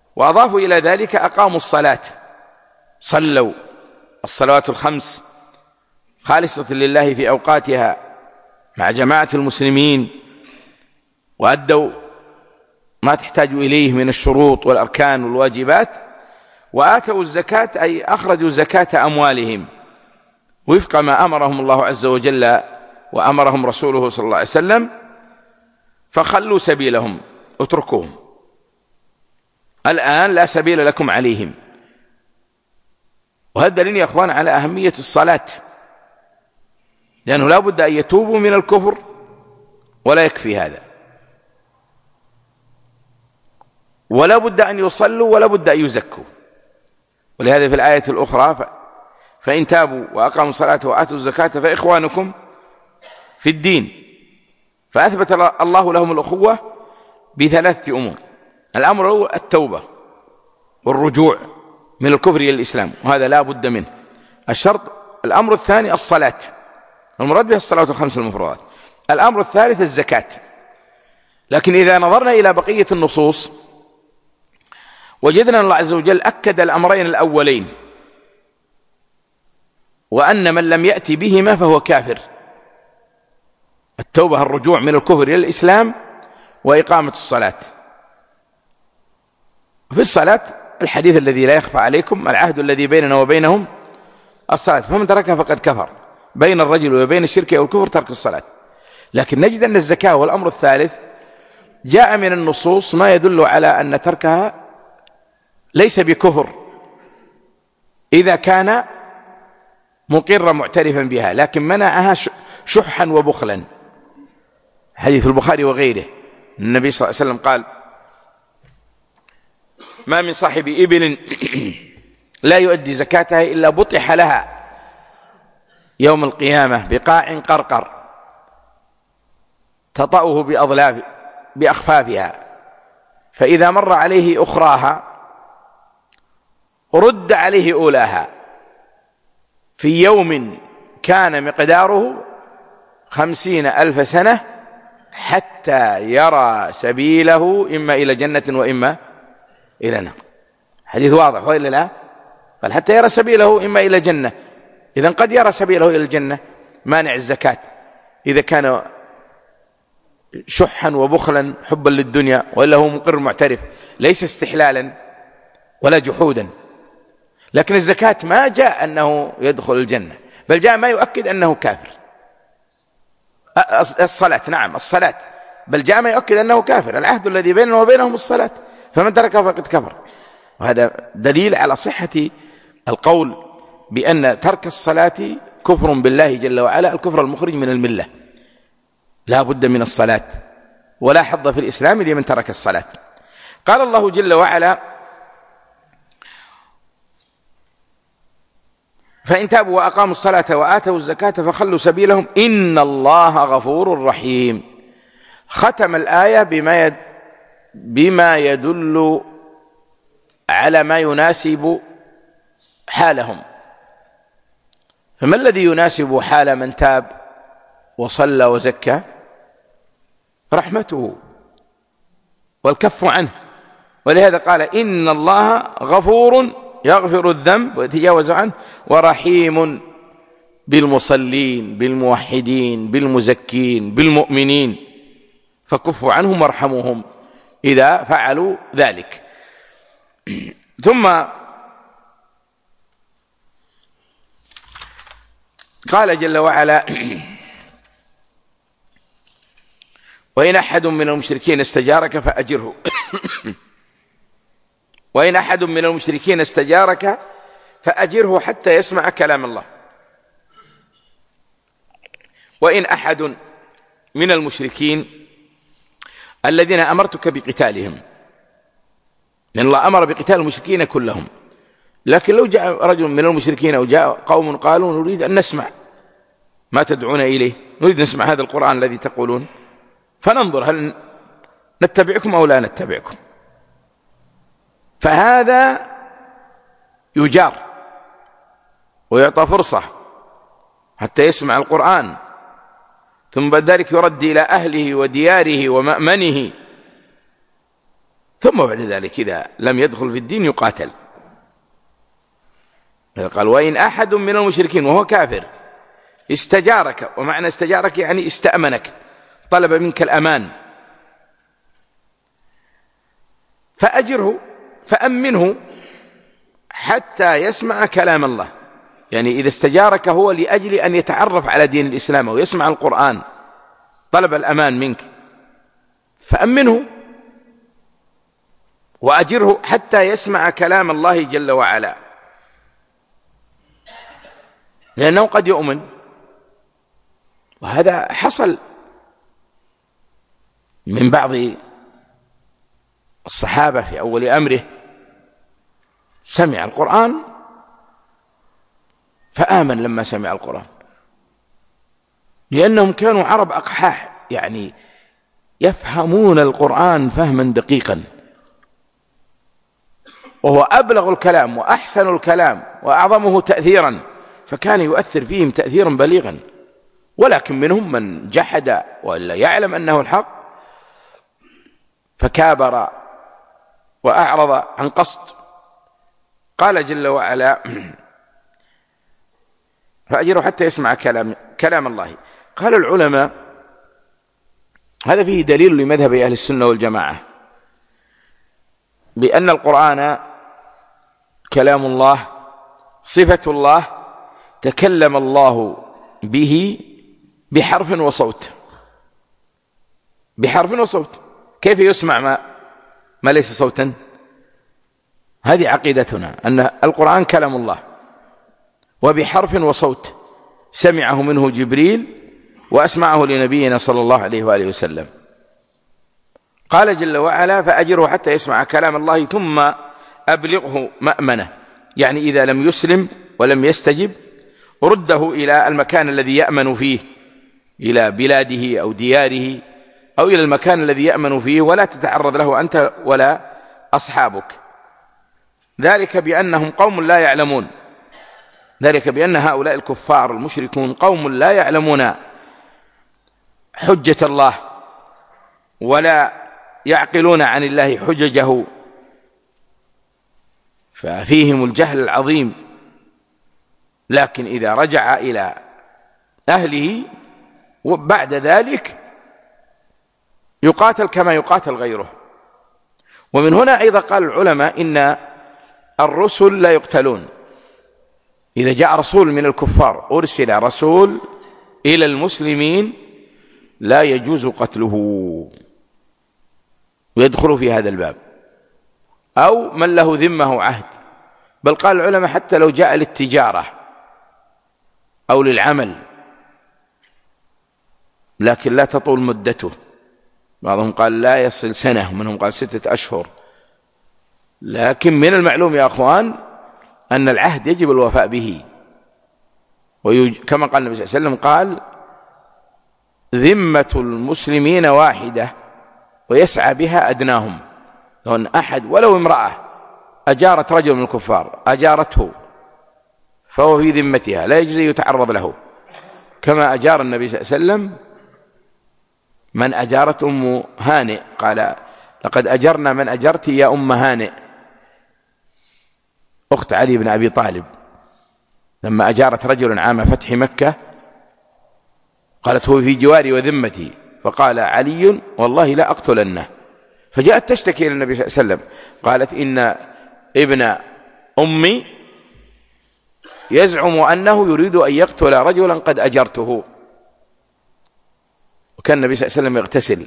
وأضافوا إلى ذلك أقاموا الصلاة، صلوا الصلوات الخمس خالصة لله في أوقاتها مع جماعة المسلمين، وأدوا ما تحتاج إليه من الشروط والأركان والواجبات، وآتوا الزكاة أي أخرجوا زكاة أموالهم وفق ما أمرهم الله عز وجل وأمرهم رسوله صلى الله عليه وسلم، فخلوا سبيلهم، اتركوهم، الآن لا سبيل لكم عليهم. وهذا دليل يا أخوان على أهمية الصلاة، لأنه لا بد أن يتوبوا من الكفر، ولا يكفي هذا، ولا بد أن يصلوا، ولا بد أن يزكوا. ولهذا في الآية الأخرى فإن تابوا وأقاموا الصلاة وآتوا الزكاة فإخوانكم في الدين، فأثبت الله لهم الأخوة بثلاثة أمور. الأمر الأول التوبة والرجوع من الكفر إلى الإسلام، وهذا لا بد منه، الشرط. الأمر الثاني الصلاة، المراد بها الصلاة الخمس المفروضات. الأمر الثالث الزكاة. لكن إذا نظرنا إلى بقية النصوص وجدنا الله عز وجل أكد الأمرين الأولين، وأن من لم يأتي بهما فهو كافر. التوبة الرجوع من الكفر إلى الإسلام، وإقامة الصلاة. في الصلاة الحديث الذي لا يخفى عليكم، العهد الذي بيننا وبينهم الصلاة، فمن تركها فقد كفر. بين الرجل وبين الشرك والكفر ترك الصلاة. لكن نجد أن الزكاة والأمر الثالث جاء من النصوص ما يدل على أن تركها ليس بكفر إذا كان مقرا معترفا بها، لكن منعها شحا وبخلا. حديث البخاري وغيره، النبي صلى الله عليه وسلم قال: ما من صاحب إبل لا يؤدي زكاتها إلا بطح لها يوم القيامة بقاع قرقر تطأه بأضلاف بأخفافها، فإذا مر عليه أخراها رد عليه أولاها في يوم كان مقداره خمسين ألف سنة حتى يرى سبيله إما إلى جنة وإما إلى نار. حديث واضح وإلا لا؟ قال حتى يرى سبيله إما إلى جنة. إذن قد يرى سبيله إلى الجنة مانع الزكاة إذا كان شحا وبخلا حبا للدنيا، وإلا هو مقر معترف، ليس استحلالا ولا جحودا. لكن الزكاة ما جاء أنه يدخل الجنة، بل جاء ما يؤكد أنه كافر. الصلاة، نعم الصلاة، بل جاء ما يؤكد أنه كافر. العهد الذي بيننا وبينهم الصلاة، فمن تركها فقد كفر. وهذا دليل على صحة القول بأن ترك الصلاة كفر بالله جل وعلا، الكفر المخرج من الملة. لا بد من الصلاة، ولا حظ في الإسلام لمن ترك الصلاة. قال الله جل وعلا: فإن تابوا وأقاموا الصلاة وآتوا الزكاة فخلوا سبيلهم إن الله غفور رحيم. ختم الآية بما يد بما يدل على ما يناسب حالهم. فما الذي يناسب حال من تاب وصلى وزكى؟ رحمته والكف عنه. ولهذا قال: إن الله غفور يغفر الذنب ويتجاوز عنه، ورحيم بالمصلين بالموحدين بالمزكين بالمؤمنين، فكفوا عنهم وارحموهم إذا فعلوا ذلك. ثم قال جل وعلا: وإن أحد من المشركين استجارك فأجره وإن أحد من المشركين استجارك فأجره حتى يسمع كلام الله. وإن أحد من المشركين الذين أمرتك بقتالهم، لأن الله أمر بقتال المشركين كلهم، لكن لو جاء رجل من المشركين أو جاء قوم قالوا نريد أن نسمع ما تدعون إليه، نريد نسمع هذا القرآن الذي تقولون، فننظر هل نتبعكم أو لا نتبعكم، فهذا يجار ويعطى فرصة حتى يسمع القرآن، ثم بعد ذلك يرد إلى أهله ودياره ومأمنه. ثم بعد ذلك إذا لم يدخل في الدين يقاتل. قال وإن أحد من المشركين وهو كافر استجارك، ومعنى استجارك يعني استأمنك، طلب منك الأمان، فأجره فأمنه حتى يسمع كلام الله. يعني إذا استجارك هو لأجل أن يتعرف على دين الإسلام ويسمع القرآن، طلب الأمان منك، فأمنه وأجره حتى يسمع كلام الله جل وعلا، لأنه قد يؤمن. وهذا حصل من بعض الصحابة في أول أمره، سمع القرآن فآمن لما سمع القرآن، لأنهم كانوا عرب أقحاح، يعني يفهمون القرآن فهما دقيقا، وهو أبلغ الكلام وأحسن الكلام وأعظمه تأثيرا، فكان يؤثر فيهم تأثيرا بليغا. ولكن منهم من جحد وإلا يعلم أنه الحق فكابر وأعرض عن قصد. قال جل وعلا فأجره حتى يسمع كلام, كلام الله. قال العلماء هذا فيه دليل لمذهب أهل السنة والجماعة بأن القرآن كلام الله، صفة الله، تكلم الله به بحرف وصوت. بحرف وصوت، كيف يسمع ما, ما ليس صوتا؟ هذه عقيدتنا أن القرآن كلام الله وبحرف وصوت، سمعه منه جبريل وأسمعه لنبينا صلى الله عليه وآله وسلم. قال جل وعلا فأجره حتى يسمع كلام الله ثم أبلغه مأمنه، يعني إذا لم يسلم ولم يستجب رده إلى المكان الذي يأمن فيه، إلى بلاده أو دياره أو إلى المكان الذي يأمن فيه، ولا تتعرض له أنت ولا أصحابك. ذلك بأنهم قوم لا يعلمون، ذلك بأن هؤلاء الكفار المشركون قوم لا يعلمون حجة الله ولا يعقلون عن الله حججه، ففيهم الجهل العظيم. لكن إذا رجع إلى أهله وبعد ذلك يقاتل كما يقاتل غيره. ومن هنا أيضا قال العلماء إن الرسل لا يقتلون. إذا جاء رسول من الكفار، أرسل رسول إلى المسلمين، لا يجوز قتله، ويدخل في هذا الباب، أو من له ذمه عهد. بل قال العلماء حتى لو جاء للتجارة أو للعمل، لكن لا تطول مدته. بعضهم قال لا يصل سنة، منهم قال ستة أشهر. لكن من المعلوم يا أخوان أن العهد يجب الوفاء به، وكما قال النبي صلى الله عليه وسلم قال ذمة المسلمين واحدة ويسعى بها أدناهم. لو أن أحد ولو امرأة أجارت رجل من الكفار، أجارته، فهو في ذمتها لا يجزي يتعرض له، كما أجار النبي صلى الله عليه وسلم من أجارت أم هانئ، قال لقد أجرنا من أجرت يا أم هانئ، أخت علي بن أبي طالب، لما أجارت رجل عام فتح مكة قالت هو في جواري وذمتي، فقال علي والله لا أقتلنه. فجاءت تشتكي إلى النبي صلى الله عليه وسلم، قالت إن ابن أمي يزعم أنه يريد أن يقتل رجلا قد أجرته. وكان النبي صلى الله عليه وسلم يغتسل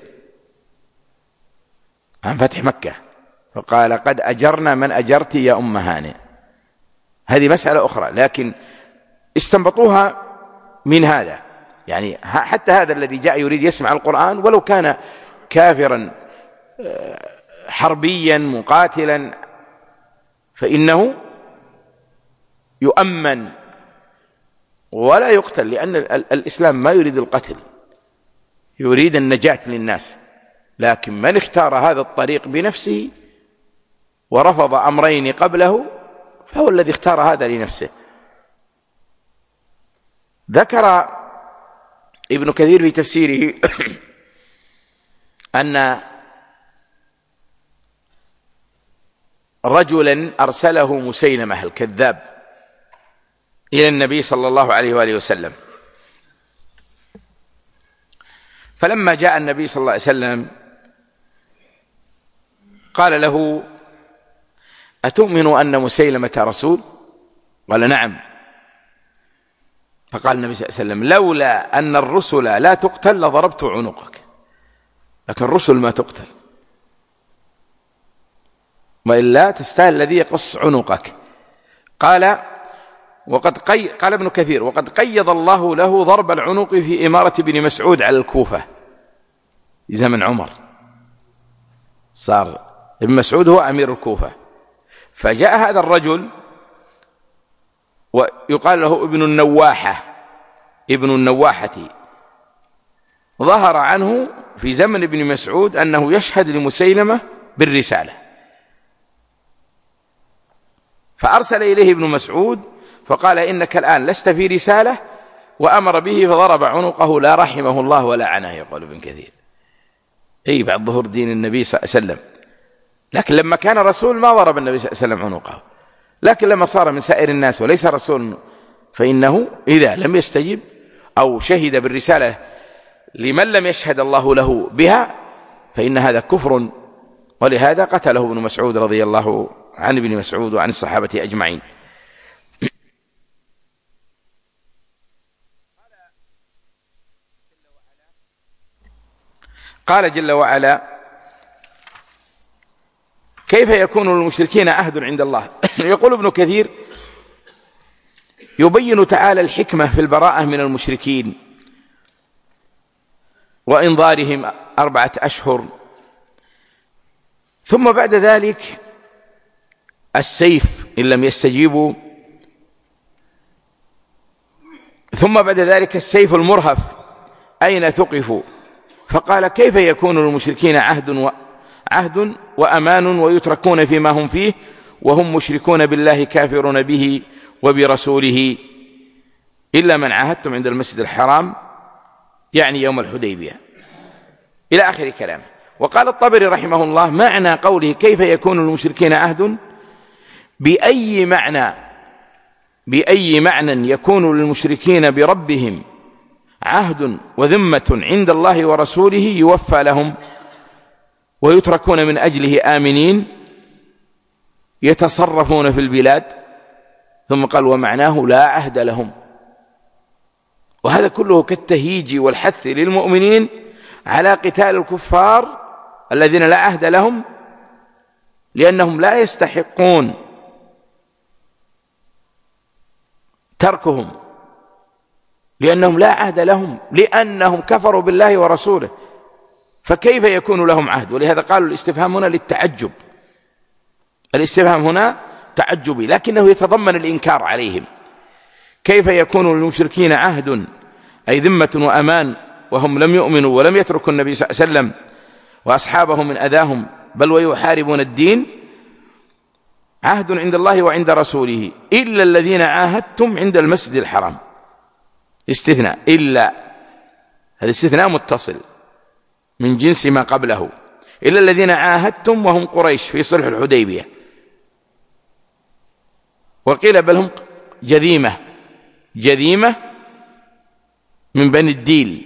عن فتح مكة، فقال قد أجرنا من أجرت يا أم هانئ. هذه مسألة أخرى، لكن استنبطوها من هذا. يعني حتى هذا الذي جاء يريد يسمع القرآن ولو كان كافرا حربيا مقاتلا فإنه يؤمن ولا يقتل، لأن الإسلام ما يريد القتل، يريد النجاة للناس. لكن من اختار هذا الطريق بنفسه ورفض أمرين قبله فهو الذي اختار هذا لنفسه. ذكر ابن كثير في تفسيره أن رجلا أرسله مسيلمة الكذاب إلى النبي صلى الله عليه وآله وسلم، فلما جاء النبي صلى الله عليه وسلم قال له: أتؤمن أن مسيلمة رسول؟ قال: نعم. فقال النبي صلى الله عليه وسلم: لولا أن الرسل لا تقتل لضربت عنقك، لكن الرسل ما تقتل، وإلا تستاهل الذي يقص عنقك. قال وقد قي... قال ابن كثير: وقد قيض الله له ضرب العنق في إمارة بن مسعود على الكوفة في زمن عمر، صار ابن مسعود هو أمير الكوفة، فجاء هذا الرجل ويقال له ابن النواحة، ابن النواحة، ظهر عنه في زمن ابن مسعود أنه يشهد لمسيلمة بالرسالة، فأرسل إليه ابن مسعود فقال: إنك الآن لست في رسالة، وأمر به فضرب عنقه لا رحمه الله ولا عناه، يقول ابن كثير. أي بعد ظهور دين النبي صلى الله عليه وسلم، لكن لما كان رسول ما ضرب النبي صلى الله عليه وسلم عنقه، لكن لما صار من سائر الناس وليس رسول فإنه إذا لم يستجب أو شهد بالرسالة لمن لم يشهد الله له بها فإن هذا كفر، ولهذا قتله ابن مسعود رضي الله عن ابن مسعود وعن الصحابة أجمعين. قال جل وعلا: كيف يكون للمشركين عهد عند الله؟ يقول ابن كثير: يبين تعالى الحكمة في البراءة من المشركين وإنظارهم أربعة أشهر، ثم بعد ذلك السيف إن لم يستجيبوا، ثم بعد ذلك السيف المرهف أين ثقفوا؟ فقال: كيف يكون للمشركين عهد و... عهد وأمان ويتركون فيما هم فيه وهم مشركون بالله كافرون به وبرسوله إلا من عاهدتم عند المسجد الحرام، يعني يوم الحديبية، إلى آخر كلامه. وقال الطبري رحمه الله: معنى قوله كيف يكون للمشركين عهد، بأي معنى بأي معنى يكون للمشركين بربهم عهد وذمة عند الله ورسوله يوفى لهم ويتركون من أجله آمنين يتصرفون في البلاد. ثم قال: ومعناه لا عهد لهم. وهذا كله كالتهييج والحث للمؤمنين على قتال الكفار الذين لا عهد لهم، لأنهم لا يستحقون تركهم، لأنهم لا عهد لهم، لأنهم كفروا بالله ورسوله، فكيف يكون لهم عهد؟ ولهذا قالوا الاستفهام هنا للتعجب، الاستفهام هنا تعجبي، لكنه يتضمن الإنكار عليهم. كيف يكون للمشركين عهد أي ذمة وأمان وهم لم يؤمنوا ولم يتركوا النبي صلى الله عليه وسلم وأصحابه من أذاهم، بل ويحاربون الدين، عهد عند الله وعند رسوله إلا الذين عاهدتم عند المسجد الحرام. استثناء إلا، هذا استثناء متصل من جنس ما قبله، إلا الذين عاهدتم وهم قريش في صلح الحديبية. وقيل بل هم جذيمة، جذيمة من بني الديل،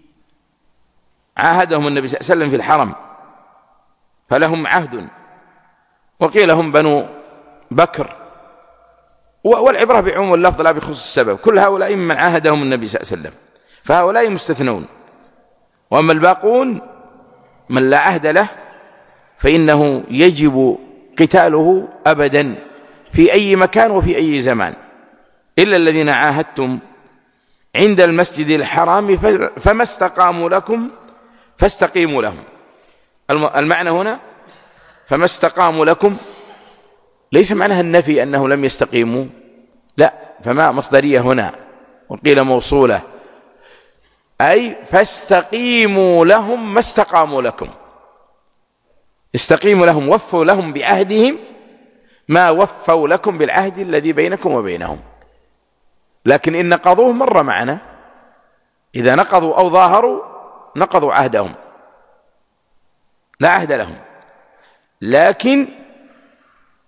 عاهدهم النبي صلى الله عليه وسلم في الحرم فلهم عهد. وقيل هم بنو بكر، والعبرة بعموم اللفظ لا بخصوص السبب، كل هؤلاء من عاهدهم النبي صلى الله عليه وسلم، فهؤلاء مستثنون. وأما الباقون من لا عهد له فإنه يجب قتاله أبدا في أي مكان وفي أي زمان، إلا الذين عاهدتم عند المسجد الحرام فما استقاموا لكم فاستقيموا لهم. المعنى هنا فما استقاموا لكم ليس معناها النفي أنه لم يستقيموا، لا، فما مصدرية هنا، وقيل موصولة، أي فاستقيموا لهم ما استقاموا لكم، استقيموا لهم، وفوا لهم بعهدهم ما وفوا لكم بالعهد الذي بينكم وبينهم. لكن إن نقضوه مر معنا، إذا نقضوا أو ظاهروا نقضوا عهدهم، لا عهد لهم. لكن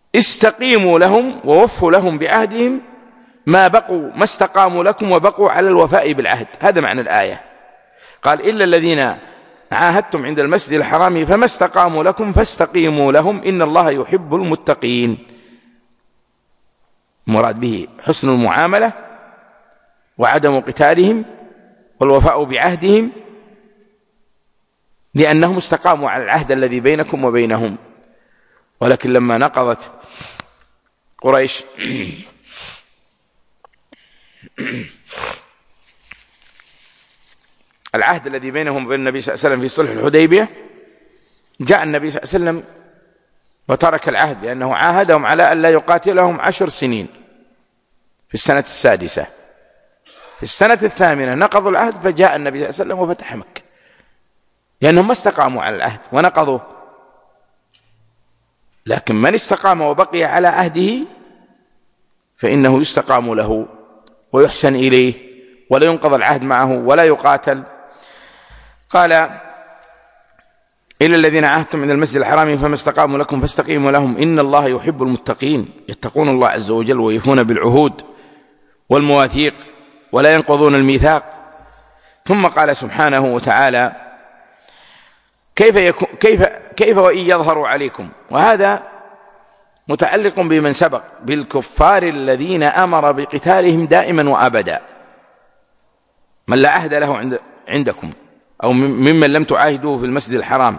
استقيموا لهم ووفوا لهم بعهدهم ما بقوا ما استقاموا لكم وبقوا على الوفاء بالعهد. هذا معنى الآية. قال إلا الذين عاهدتم عند المسجد الحرام فما استقاموا لكم فاستقيموا لهم إن الله يحب المتقين. مراد به حسن المعاملة وعدم قتالهم والوفاء بعهدهم لأنهم استقاموا على العهد الذي بينكم وبينهم. ولكن لما نقضت قريش العهد الذي بينهم وبين النبي صلى الله عليه وسلم في صلح الحديبية، جاء النبي صلى الله عليه وسلم وترك العهد بأنه عاهدهم على أن لا يقاتلهم عشر سنين في السنة السادسة. في السنة الثامنة نقضوا العهد فجاء النبي صلى الله عليه وسلم وفتح مكة، لأنهم ما استقاموا على العهد ونقضوا. لكن من استقام وبقي على عهده فإنه يستقام له ويحسن إليه ولا ينقض العهد معه ولا يقاتل. قال إلا الذين عاهدتم من المسجد الحرام فما استقاموا لكم فاستقيموا لهم إن الله يحب المتقين، يتقون الله عز وجل ويفون بالعهود والمواثيق ولا ينقضون الميثاق. ثم قال سبحانه وتعالى كيف يكون كيف كيف وإن يظهروا عليكم، وهذا متعلق بمن سبق بالكفار الذين أمر بقتالهم دائما وأبدا، من لا عهد له عند عندكم أو ممن لم تعاهدوه في المسجد الحرام.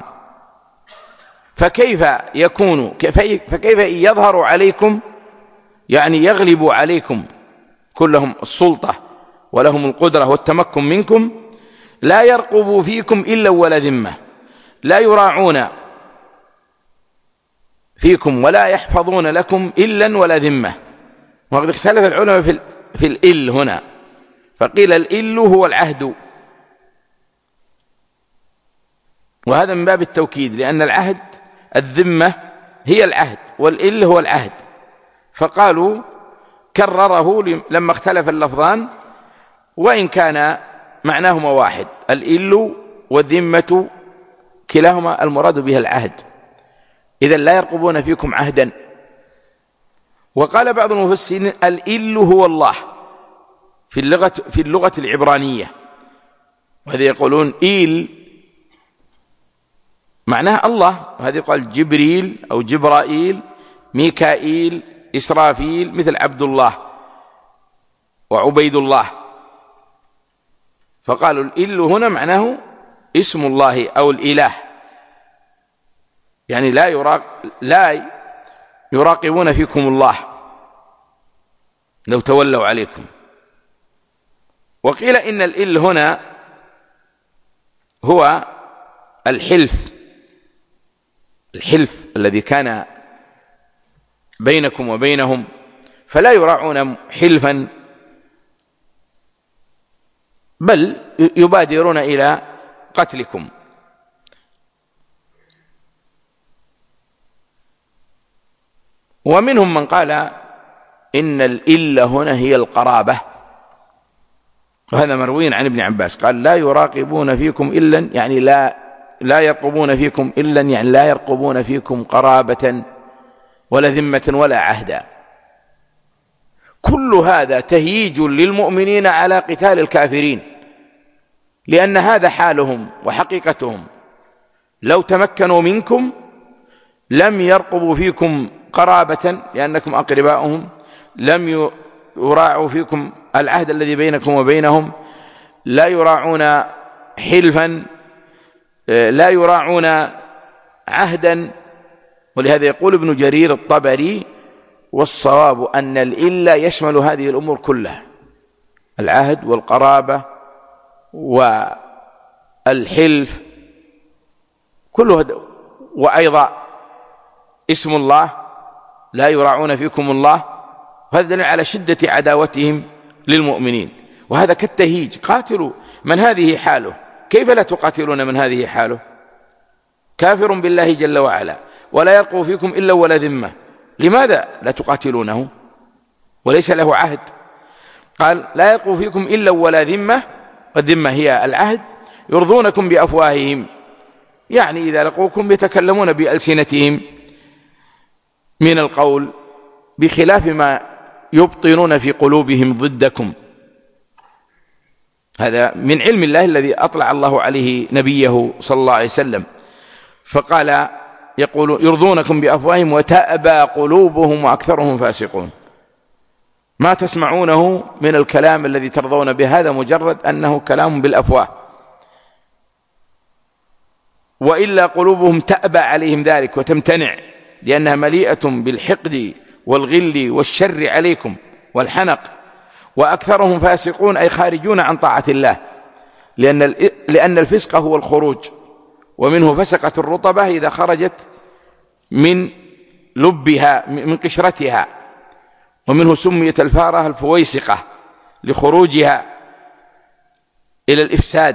فكيف يكون فكيف إن يظهروا عليكم، يعني يغلبوا عليكم، كلهم السلطة ولهم القدرة والتمكن منكم، لا يرقبوا فيكم إلا ولا ذمة، لا يراعون فيكم ولا يحفظون لكم إلا ولا ذمة. وقد اختلف العلماء في في الإل هنا، فقيل الإل هو العهد، وهذا من باب التوكيد، لأن العهد الذمة هي العهد والإل هو العهد، فقالوا كرره لما اختلف اللفظان وإن كان معناهما واحد، الإل والذمة كلاهما المراد بها العهد، إذا لا يرقبون فيكم عهدا. وقال بعض المفسرين الإل هو الله في اللغة في اللغة العبرانية، وهذا يقولون إيل معناه الله، وهذا يقال جبريل أو جبرائيل، ميكائيل، إسرافيل، مثل عبد الله وعبيد الله. فقالوا الإل هنا معناه اسم الله أو الإله، يعني لا يراق لا يراقبون فيكم الله لو تولوا عليكم. وقيل إن الإل هنا هو الحلف، الحلف الذي كان بينكم وبينهم، فلا يراعون حلفا بل يبادرون إلى قتلكم. ومنهم من قال إن الإلة هنا هي القرابة، وهذا مروي عن ابن عباس قال لا يراقبون فيكم إلا، يعني لا لا يرقبون فيكم إلا، يعني لا يرقبون فيكم قرابة ولا ذمة ولا عهدا. كل هذا تهييج للمؤمنين على قتال الكافرين، لأن هذا حالهم وحقيقتهم، لو تمكنوا منكم لم يرقبوا فيكم قرابة لأنكم أقرباؤهم، لم يراعوا فيكم العهد الذي بينكم وبينهم، لا يراعون حلفا، لا يراعون عهدا. ولهذا يقول ابن جرير الطبري والصواب أن الإلا يشمل هذه الأمور كلها، العهد والقرابة والحلف كله، وأيضا اسم الله لا يراعون فيكم الله، وهذا دليل على شدة عداوتهم للمؤمنين. وهذا كالتهيج، قاتلوا من هذه حاله، كيف لا تقاتلون من هذه حاله؟ كافر بالله جل وعلا ولا يرقب فيكم إلا ولا ذمة، لماذا لا تقاتلونه وليس له عهد؟ قال لا يرقب فيكم إلا ولا ذمة، والذمة هي العهد، يرضونكم بأفواههم، يعني إذا لقوكم يتكلمون بألسنتهم، من القول بخلاف ما يبطنون في قلوبهم ضدكم. هذا من علم الله الذي أطلع الله عليه نبيه صلى الله عليه وسلم، فقال يقول يرضونكم بأفواههم وتأبى قلوبهم وأكثرهم فاسقون. ما تسمعونه من الكلام الذي ترضون به هذا مجرد أنه كلام بالأفواه، وإلا قلوبهم تأبى عليهم ذلك وتمتنع، لأنها مليئة بالحقد والغل والشر عليكم والحنق. وأكثرهم فاسقون أي خارجون عن طاعة الله، لأن لأن الفسق هو الخروج، ومنه فسقة الرطبة إذا خرجت من لبها من قشرتها، ومنه سميت الفارة الفويسقة لخروجها إلى الإفساد.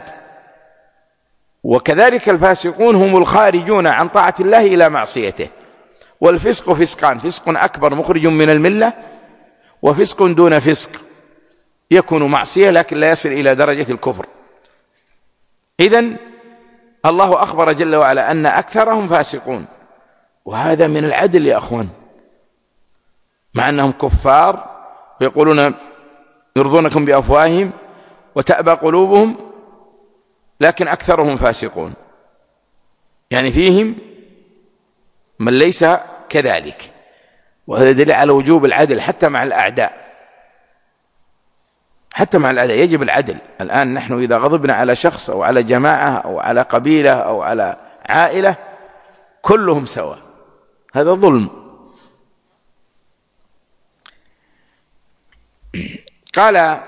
وكذلك الفاسقون هم الخارجون عن طاعة الله إلى معصيته. والفسق فسقان: فسق أكبر مخرج من الملة، وفسق دون فسق يكون معصية لكن لا يصل إلى درجة الكفر. إذن الله أخبر جل وعلا أن أكثرهم فاسقون، وهذا من العدل يا أخوان، مع أنهم كفار ويقولون يرضونكم بأفواههم وتأبى قلوبهم، لكن أكثرهم فاسقون، يعني فيهم من ليس كذلك. وهذا دليل على وجوب العدل حتى مع الأعداء، حتى مع الأعداء يجب العدل. الآن نحن إذا غضبنا على شخص أو على جماعة أو على قبيلة أو على عائلة كلهم سواء، هذا ظلم. قال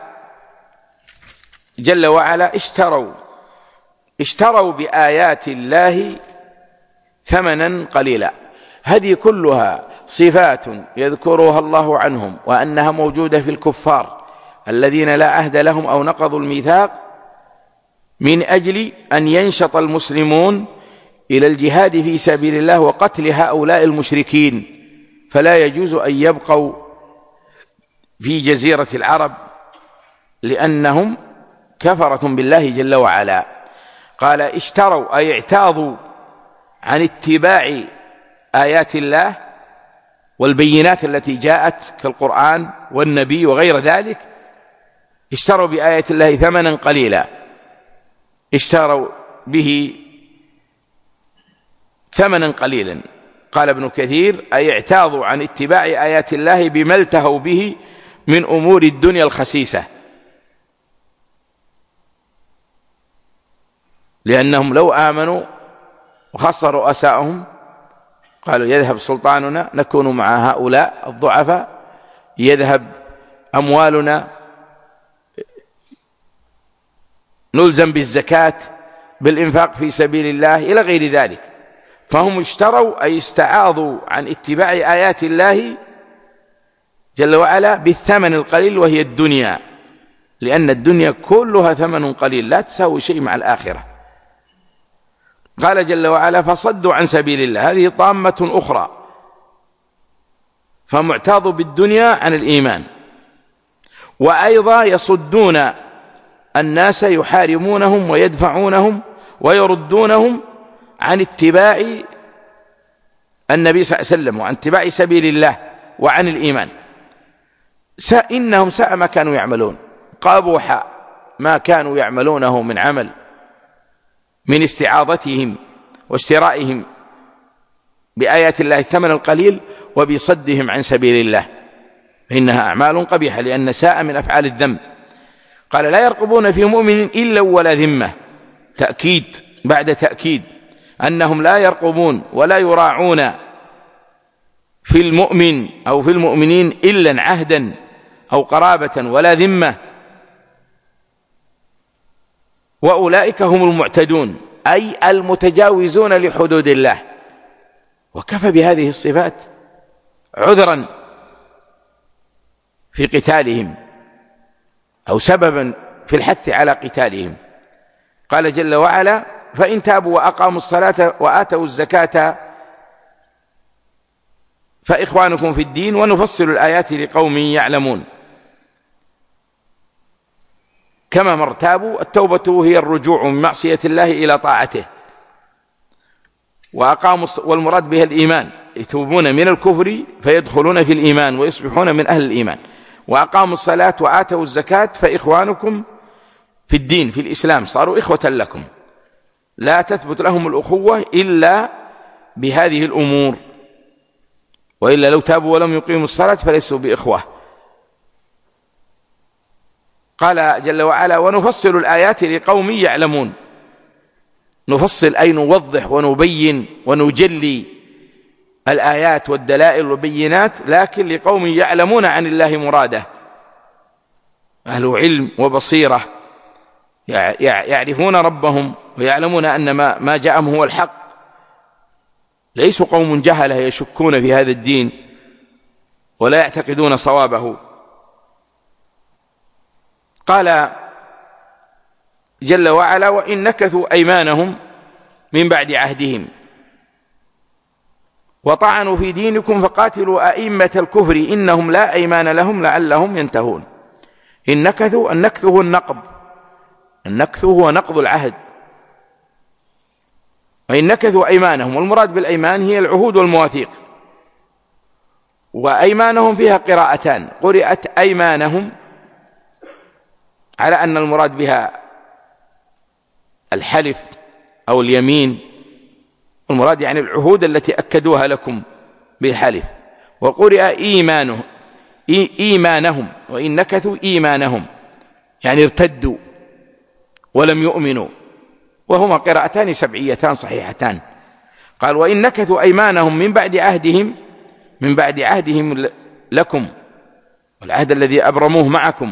جل وعلا: اشتروا اشتروا بآيات الله ثمنا قليلا. هذه كلها صفات يذكرها الله عنهم وأنها موجودة في الكفار الذين لا عهد لهم أو نقضوا الميثاق، من أجل أن ينشط المسلمون إلى الجهاد في سبيل الله وقتل هؤلاء المشركين، فلا يجوز أن يبقوا في جزيرة العرب لأنهم كفرة بالله جل وعلا. قال: اشتروا أي اعتاضوا عن اتباع آيات الله والبينات التي جاءت كالقرآن والنبي وغير ذلك. اشتروا بآيات الله ثمنا قليلا، اشتروا به ثمنا قليلا. قال ابن كثير: أي اعتاضوا عن اتباع آيات الله بما التهوا به من أمور الدنيا الخسيسة، لأنهم لو آمنوا وخاصة رؤساءهم قالوا يذهب سلطاننا نكون مع هؤلاء الضعفاء، يذهب أموالنا نلزم بالزكاة بالإنفاق في سبيل الله إلى غير ذلك. فهم اشتروا أي استعاضوا عن اتباع آيات الله جل وعلا بالثمن القليل وهي الدنيا، لأن الدنيا كلها ثمن قليل لا تساوي شيء مع الآخرة. قال جل وعلا: فصدوا عن سبيل الله. هذه طامة أخرى، فمعتاض بالدنيا عن الإيمان، وأيضا يصدون الناس يحارمونهم ويدفعونهم ويردونهم عن اتباع النبي صلى الله عليه وسلم وعن اتباع سبيل الله وعن الإيمان. إنهم ساء ما كانوا يعملون، قبح ما كانوا يعملونه من عمل من استعاضتهم واشترائهم بآيات الله الثمن القليل وبصدهم عن سبيل الله، فإنها أعمال قبيحة لأن ساء من أفعال الذنب. قال: لا يرقبون في مؤمن إلا ولا ذمة، تأكيد بعد تأكيد أنهم لا يرقبون ولا يراعون في المؤمن أو في المؤمنين إلا عهدا أو قرابة ولا ذمة، وأولئك هم المعتدون أي المتجاوزون لحدود الله. وكفى بهذه الصفات عذرا في قتالهم أو سببا في الحث على قتالهم. قال جل وعلا: فإن تابوا وأقاموا الصلاة وآتوا الزكاة فإخوانكم في الدين ونفصل الآيات لقوم يعلمون. كما مرتابوا، التوبة هي الرجوع من معصية الله إلى طاعته، وأقاموا والمراد بها الإيمان، يتوبون من الكفر فيدخلون في الإيمان ويصبحون من أهل الإيمان، وأقاموا الصلاة وآتوا الزكاة فإخوانكم في الدين في الإسلام، صاروا إخوة لكم، لا تثبت لهم الأخوة إلا بهذه الأمور، وإلا لو تابوا ولم يقيموا الصلاة فليسوا بإخوة. قال جل وعلا: ونفصل الآيات لقوم يعلمون. نفصل أي نوضح ونبين ونجلي الآيات والدلائل والبينات، لكن لقوم يعلمون عن الله مراده، أهل علم وبصيرة يعرفون ربهم ويعلمون أن ما ما جاءهم هو الحق، ليسوا قوم جهلة يشكون في هذا الدين ولا يعتقدون صوابه. قال جل وعلا: وإن نكثوا أيمانهم من بعد عهدهم وطعنوا في دينكم فقاتلوا أئمة الكفر إنهم لا أيمان لهم لعلهم ينتهون. إن نكثوا، النكث هو النقض، النكث هو نقض العهد. وإن نكثوا أيمانهم، والمراد بالأيمان هي العهود والمواثيق، وأيمانهم فيها قراءتان، قرأت أيمانهم على أن المراد بها الحلف أو اليمين، المراد يعني العهود التي أكدوها لكم بالحلف، وقرأ إيمانه إيمانهم، وإن نكثوا إيمانهم يعني ارتدوا ولم يؤمنوا، وهما قراءتان سبعيتان صحيحتان. قال: وإن نكثوا أيمانهم من بعد عهدهم، من بعد عهدهم لكم، والعهد الذي أبرموه معكم،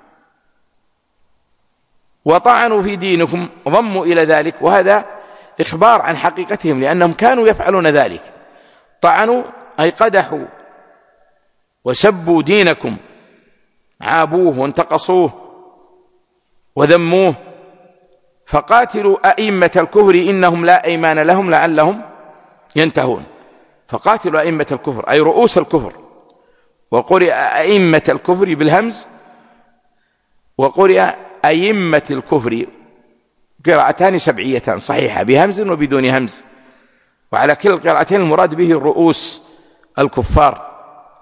وطعنوا في دينكم، ضموا إلى ذلك، وهذا إخبار عن حقيقتهم لأنهم كانوا يفعلون ذلك. طعنوا أي قدحوا وسبوا دينكم، عابوه وانتقصوه وذموه. فقاتلوا أئمة الكفر إنهم لا أيمان لهم لعلهم ينتهون. فقاتلوا أئمة الكفر أي رؤوس الكفر، وقرئ أئمة الكفر بالهمز، وقرئ أئمة الكفر، قراءتان سبعيتان صحيحة بهمز وبدون همز، وعلى كلا القراءتين المراد به الرؤوس الكفار،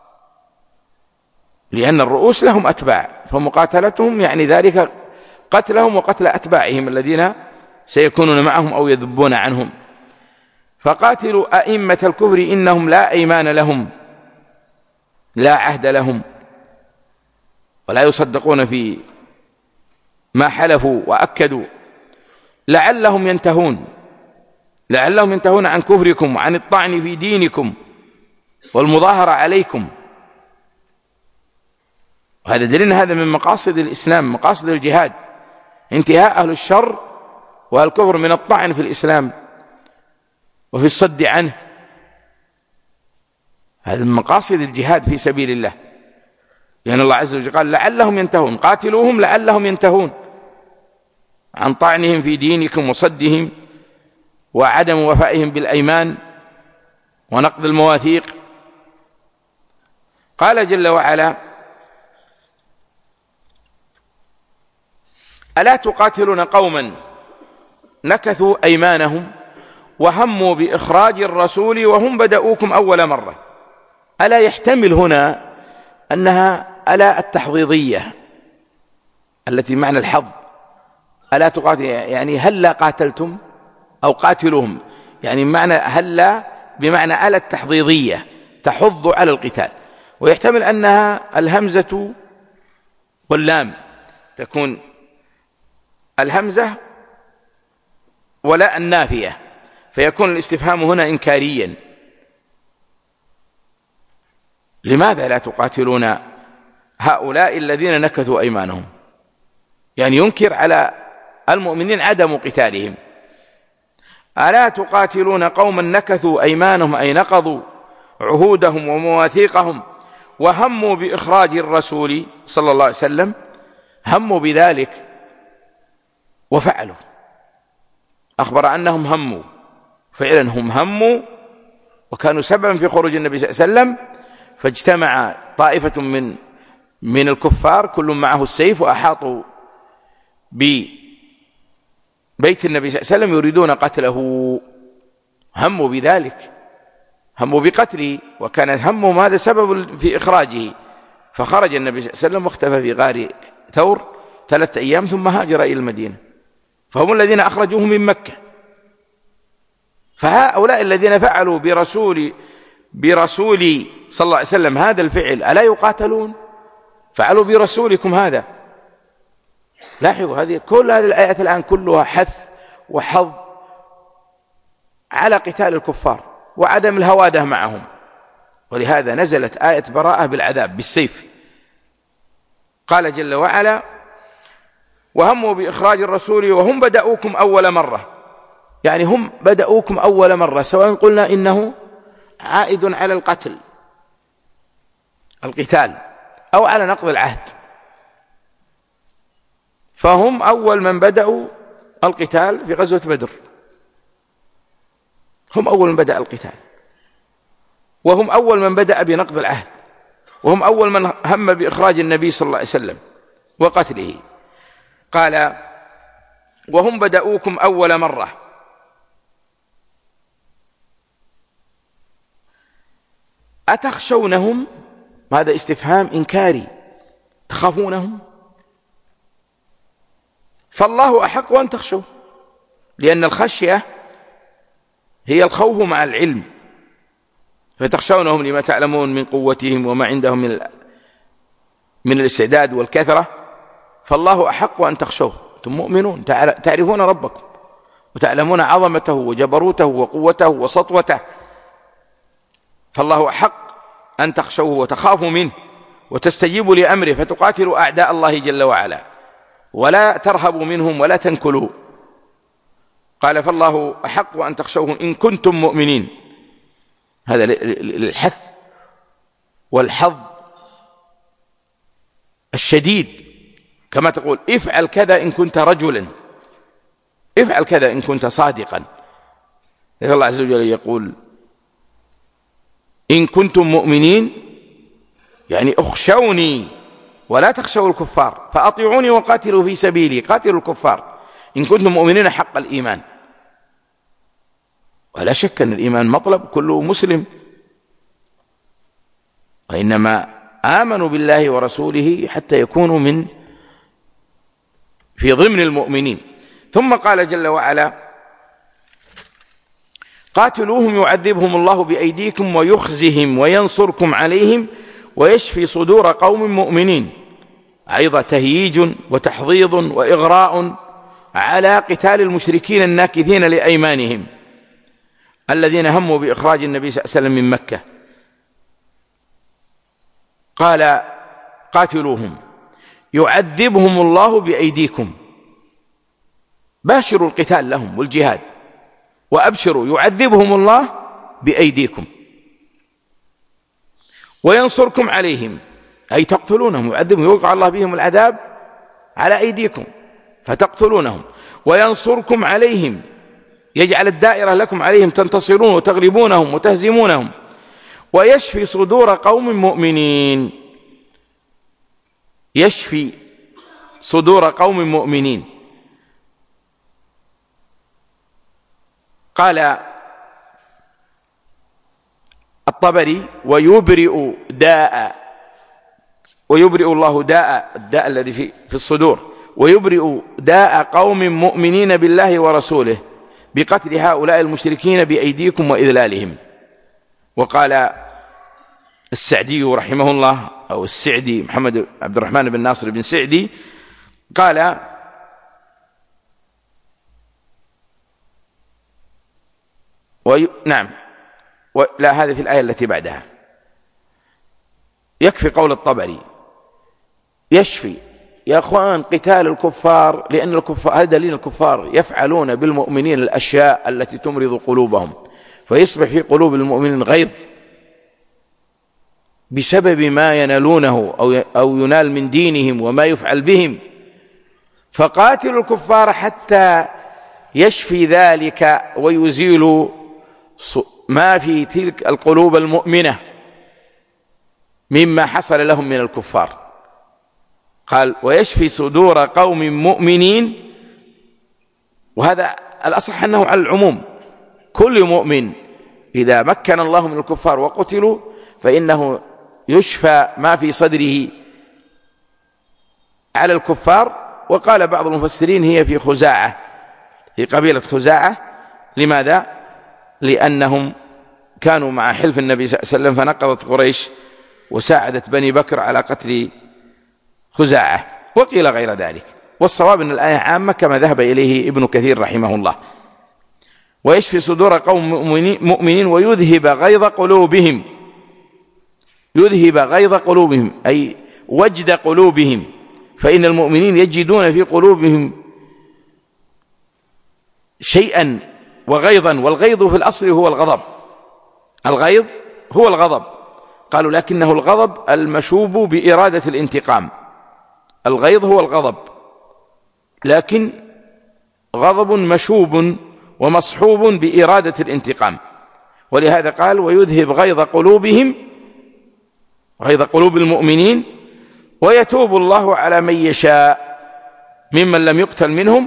لأن الرؤوس لهم أتباع، فمقاتلتهم يعني ذلك قتلهم وقتل أتباعهم الذين سيكونون معهم أو يذبون عنهم. فقاتلوا أئمة الكفر إنهم لا أيمان لهم، لا عهد لهم، ولا يصدقون في ما حلفوا وأكدوا، لعلهم ينتهون، لعلهم ينتهون عن كفركم وعن الطعن في دينكم والمظاهرة عليكم. وهذا دليل هذا من مقاصد الإسلام، مقاصد الجهاد، انتهاء أهل الشر والكفر من الطعن في الإسلام وفي الصد عنه. هذا من مقاصد الجهاد في سبيل الله، لأن الله عز وجل قال: لعلهم ينتهون، قاتلوهم لعلهم ينتهون عن طعنهم في دينكم وصدهم وعدم وفائهم بالأيمان ونقض المواثيق. قال جل وعلا: ألا تقاتلون قوما نكثوا أيمانهم وهموا بإخراج الرسول وهم بدؤوكم أول مرة. ألا يحتمل هنا أنها ألا التحضيضية التي معنى الحظ، ألا تقاتل يعني هلا قاتلتم أو قاتلوهم، يعني معنى هلا بمعنى ألا التحضيضية تحض على القتال. ويحتمل أنها الهمزة واللام، تكون الهمزة ولا النافية، فيكون الاستفهام هنا إنكاريا. لماذا لا تقاتلون هؤلاء الذين نكثوا أيمانهم؟ يعني ينكر على المؤمنين عدم قتالهم. ألا تقاتلون قوما نكثوا أيمانهم أي نقضوا عهودهم ومواثيقهم وهموا بإخراج الرسول صلى الله عليه وسلم، هموا بذلك وفعلوا، أخبر أنهم هموا، فعلا هم هموا وكانوا سببا في خروج النبي صلى الله عليه وسلم، فاجتمع طائفة من من الكفار كل معه السيف وأحاطوا ببيت النبي صلى الله عليه وسلم يريدون قتله، هموا بذلك هموا بقتله، وكان همهم هذا سبب في إخراجه، فخرج النبي صلى الله عليه وسلم واختفى في غار ثور ثلاثة أيام ثم هاجر إلى المدينة، فهم الذين أخرجوه من مكة. فهؤلاء الذين فعلوا برسول برسول صلى الله عليه وسلم هذا الفعل ألا يقاتلون؟ فعلوا برسولكم هذا. لاحظوا هذه كل هذه الآيات الآن كلها حث وحظ على قتال الكفار وعدم الهوادة معهم، ولهذا نزلت آية براءة بالعذاب بالسيف. قال جل وعلا: وهموا بإخراج الرسول وهم بدأوكم أول مرة، يعني هم بدأوكم أول مرة، سواء قلنا إنه عائد على القتل القتال أو على نقض العهد، فهم أول من بدأوا القتال في غزوة بدر، هم أول من بدأ القتال، وهم أول من بدأ بنقض العهد، وهم أول من هم بإخراج النبي صلى الله عليه وسلم وقتله. قال: وهم بدأوكم أول مرة. أتخشونهم؟ هذا استفهام إنكاري، تخافونهم؟ فالله أحق أن تخشوه، لأن الخشية هي الخوف مع العلم، فتخشونهم لما تعلمون من قوتهم وما عندهم من من الاستعداد والكثرة، فالله أحق أن تخشوه. أنتم مؤمنون تعرفون ربكم وتعلمون عظمته وجبروته وقوته وسطوته، فالله أحق أن تخشوه وتخافوا منه وتستجيبوا لأمره، فتقاتلوا أعداء الله جل وعلا ولا ترهبوا منهم ولا تنكلوا. قال: فالله أحق أن تخشوه إن كنتم مؤمنين. هذا للحث والحظ الشديد، كما تقول: افعل كذا إن كنت رجلا، افعل كذا إن كنت صادقا. الله عز وجل يقول: إن كنتم مؤمنين، يعني اخشوني ولا تخشوا الكفار، فأطيعوني وقاتلوا في سبيلي، قاتلوا الكفار إن كنتم مؤمنين حق الإيمان. ولا شك أن الإيمان مطلب كل مسلم، وإنما آمنوا بالله ورسوله حتى يكونوا من في ضمن المؤمنين. ثم قال جل وعلا: قاتلوهم يعذبهم الله بأيديكم ويخزهم وينصركم عليهم ويشفي صدور قوم مؤمنين. أيضا تهييج وتحضيض وإغراء على قتال المشركين الناكثين لأيمانهم الذين هموا بإخراج النبي صلى الله عليه وسلم من مكة. قال: قاتلوهم يعذبهم الله بأيديكم، باشروا القتال لهم والجهاد، وأبشروا يعذبهم الله بأيديكم وينصركم عليهم، أي تقتلونهم، يعذبهم يوقع الله بهم العذاب على أيديكم فتقتلونهم، وينصركم عليهم، يجعل الدائرة لكم عليهم تنتصرون وتغلبونهم وتهزمونهم، ويشفي صدور قوم مؤمنين، يشفي صدور قوم مؤمنين. قال الطبري: ويبرئ داء، ويبرئ الله داء الداء الذي في في الصدور، ويبرئ داء قوم مؤمنين بالله ورسوله بقتل هؤلاء المشركين بأيديكم وإذلالهم. وقال السعدي رحمه الله، أو السعدي محمد عبد الرحمن بن ناصر بن سعدي، قال: وي... نعم و... لا، هذه في الآية التي بعدها، يكفي قول الطبري يشفي. يا أخوان، قتال الكفار، لأن الكفار هذا دليل الكفار يفعلون بالمؤمنين الأشياء التي تمرض قلوبهم، فيصبح في قلوب المؤمنين غيظ بسبب ما ينالونه أو أو ينال من دينهم وما يفعل بهم، فقاتلوا الكفار حتى يشفي ذلك ويزيل ما في تلك القلوب المؤمنة مما حصل لهم من الكفار. قال: ويشفي صدور قوم مؤمنين، وهذا الأصح أنه على العموم، كل مؤمن إذا مكن الله من الكفار وقتلوا فإنه يشفى ما في صدره على الكفار. وقال بعض المفسرين هي في خزاعة، في قبيلة خزاعة. لماذا؟ لأنهم كانوا مع حلف النبي صلى الله عليه وسلم، فنقضت قريش وساعدت بني بكر على قتل خزاعة. وقيل غير ذلك، والصواب أن الآية عامة كما ذهب إليه ابن كثير رحمه الله. ويشفي صدور قوم مؤمنين ويذهب غيظ قلوبهم، يذهب غيظ قلوبهم أي وجد قلوبهم، فإن المؤمنين يجدون في قلوبهم شيئا وغيظا، والغيظ في الأصل هو الغضب، الغيظ هو الغضب. قالوا لكنه الغضب المشوب بإرادة الانتقام، الغيظ هو الغضب لكن غضب مشوب ومصحوب بإرادة الانتقام. ولهذا قال ويذهب غيظ قلوبهم، غيظ قلوب المؤمنين، ويتوب الله على من يشاء ممن لم يقتل منهم.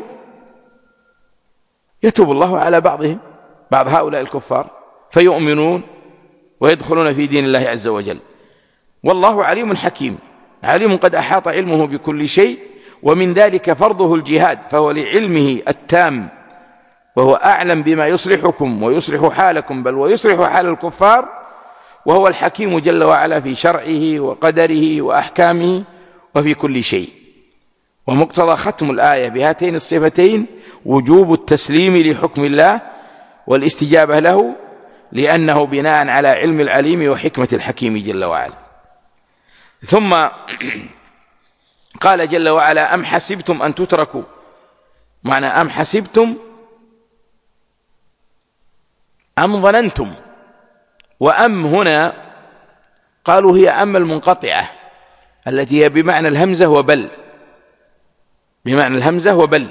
يتوب الله على بعضهم، بعض هؤلاء الكفار، فيؤمنون ويدخلون في دين الله عز وجل. والله عليم حكيم، عليم قد أحاط علمه بكل شيء، ومن ذلك فرضه الجهاد، فهو لعلمه التام، وهو أعلم بما يصلحكم ويصلح حالكم، بل ويصلح حال الكفار، وهو الحكيم جل وعلا في شرعه وقدره وأحكامه وفي كل شيء. ومقتضى ختم الآية بهاتين الصفتين وجوب التسليم لحكم الله والاستجابة له، لأنه بناء على علم العليم وحكمة الحكيم جل وعلا. ثم قال جل وعلا أم حسبتم أن تتركوا، معنى أم حسبتم أم ظننتم، وأم هنا قالوا هي أم المنقطعة التي هي بمعنى الهمزة وبل، بمعنى الهمزة وبل،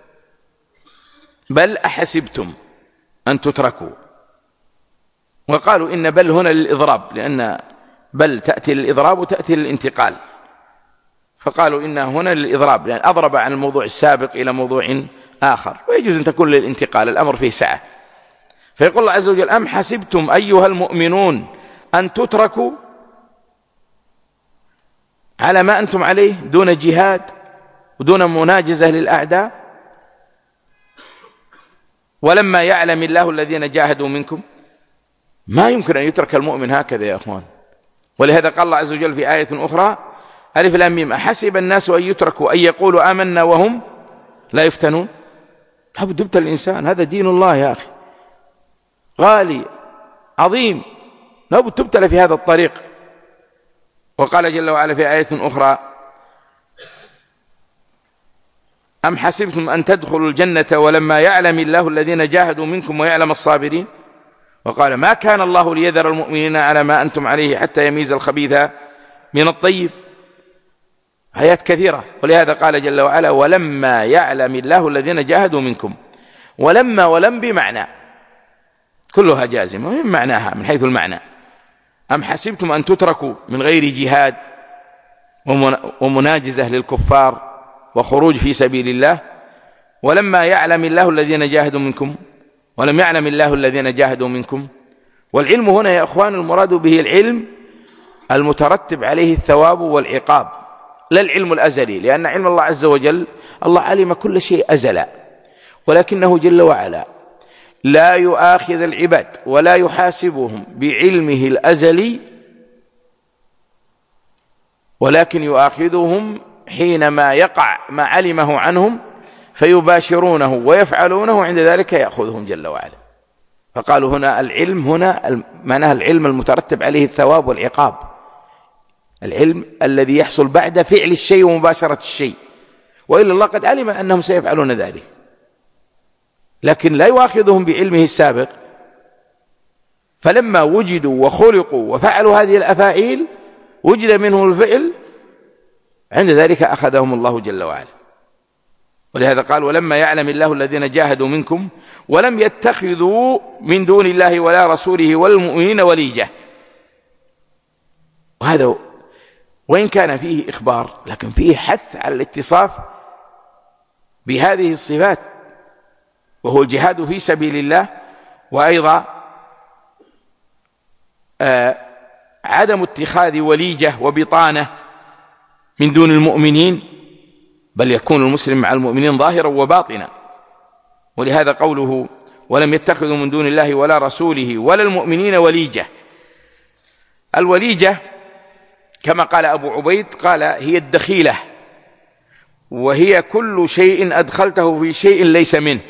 بل أحسبتم أن تتركوا. وقالوا إن بل هنا للإضراب، لأن بل تأتي للإضراب وتأتي للانتقال، فقالوا إنها هنا للإضراب، لأن أضرب عن الموضوع السابق إلى موضوع آخر، ويجوز أن تكون للانتقال، الأمر فيه سعة. فيقول الله عز وجل أم حسبتم أيها المؤمنون أن تتركوا على ما أنتم عليه دون جهاد ودون مناجزة للأعداء، ولما يعلم الله الذين جاهدوا منكم. ما يمكن أن يترك المؤمن هكذا يا أخوان. ولهذا قال الله عز وجل في آية أخرى ألف لام ميم أحسب الناس أن يتركوا أن يقولوا آمنا وهم لا يفتنون. لابد يبتلى الإنسان، هذا دين الله يا أخي غالي عظيم، لابد تبتلى في هذا الطريق. وقال جل وعلا في آية أخرى أم حسبتم أن تدخلوا الجنة ولما يعلم الله الذين جاهدوا منكم ويعلم الصابرين. وقال ما كان الله ليذر المؤمنين على ما أنتم عليه حتى يميز الخبيث من الطيب. آيات كثيرة. ولهذا قال جل وعلا ولما يعلم الله الذين جاهدوا منكم. ولما ولم بمعنى كلها جازمة من معناها من حيث المعنى. أم حسبتم أن تتركوا من غير جهاد ومناجزة للكفار وخروج في سبيل الله، ولما يعلم الله الذين جاهدوا منكم ولم يعلم الله الذين جاهدوا منكم. والعلم هنا يا أخوان المراد به العلم المترتب عليه الثواب والعقاب، لا العلم الأزلي، لأن علم الله عز وجل الله علم كل شيء أزلا، ولكنه جل وعلا لا يؤاخذ العباد ولا يحاسبهم بعلمه الأزلي، ولكن يؤاخذهم حينما يقع ما علمه عنهم فيباشرونه ويفعلونه، عند ذلك يأخذهم جل وعلا. فقالوا هنا العلم هنا معناها العلم المترتب عليه الثواب والعقاب، العلم الذي يحصل بعد فعل الشيء ومباشرة الشيء، وإلا الله قد علم أنهم سيفعلون ذلك، لكن لا يؤاخذهم بعلمه السابق. فلما وجدوا وخلقوا وفعلوا هذه الأفاعيل وجد منهم الفعل، عند ذلك أخذهم الله جل وعلا. ولهذا قال ولما يعلم الله الذين جاهدوا منكم ولم يتخذوا من دون الله ولا رسوله والمؤمنين وليجة. وهذا وإن كان فيه إخبار لكن فيه حث على الاتصاف بهذه الصفات، وهو الجهاد في سبيل الله، وأيضا آه عدم اتخاذ وليجة وبطانة من دون المؤمنين، بل يكون المسلم مع المؤمنين ظاهرا وباطنا. ولهذا قوله ولم يتخذوا من دون الله ولا رسوله ولا المؤمنين وليجة. الوليجة كما قال أبو عبيد قال هي الدخيلة، وهي كل شيء أدخلته في شيء ليس منه.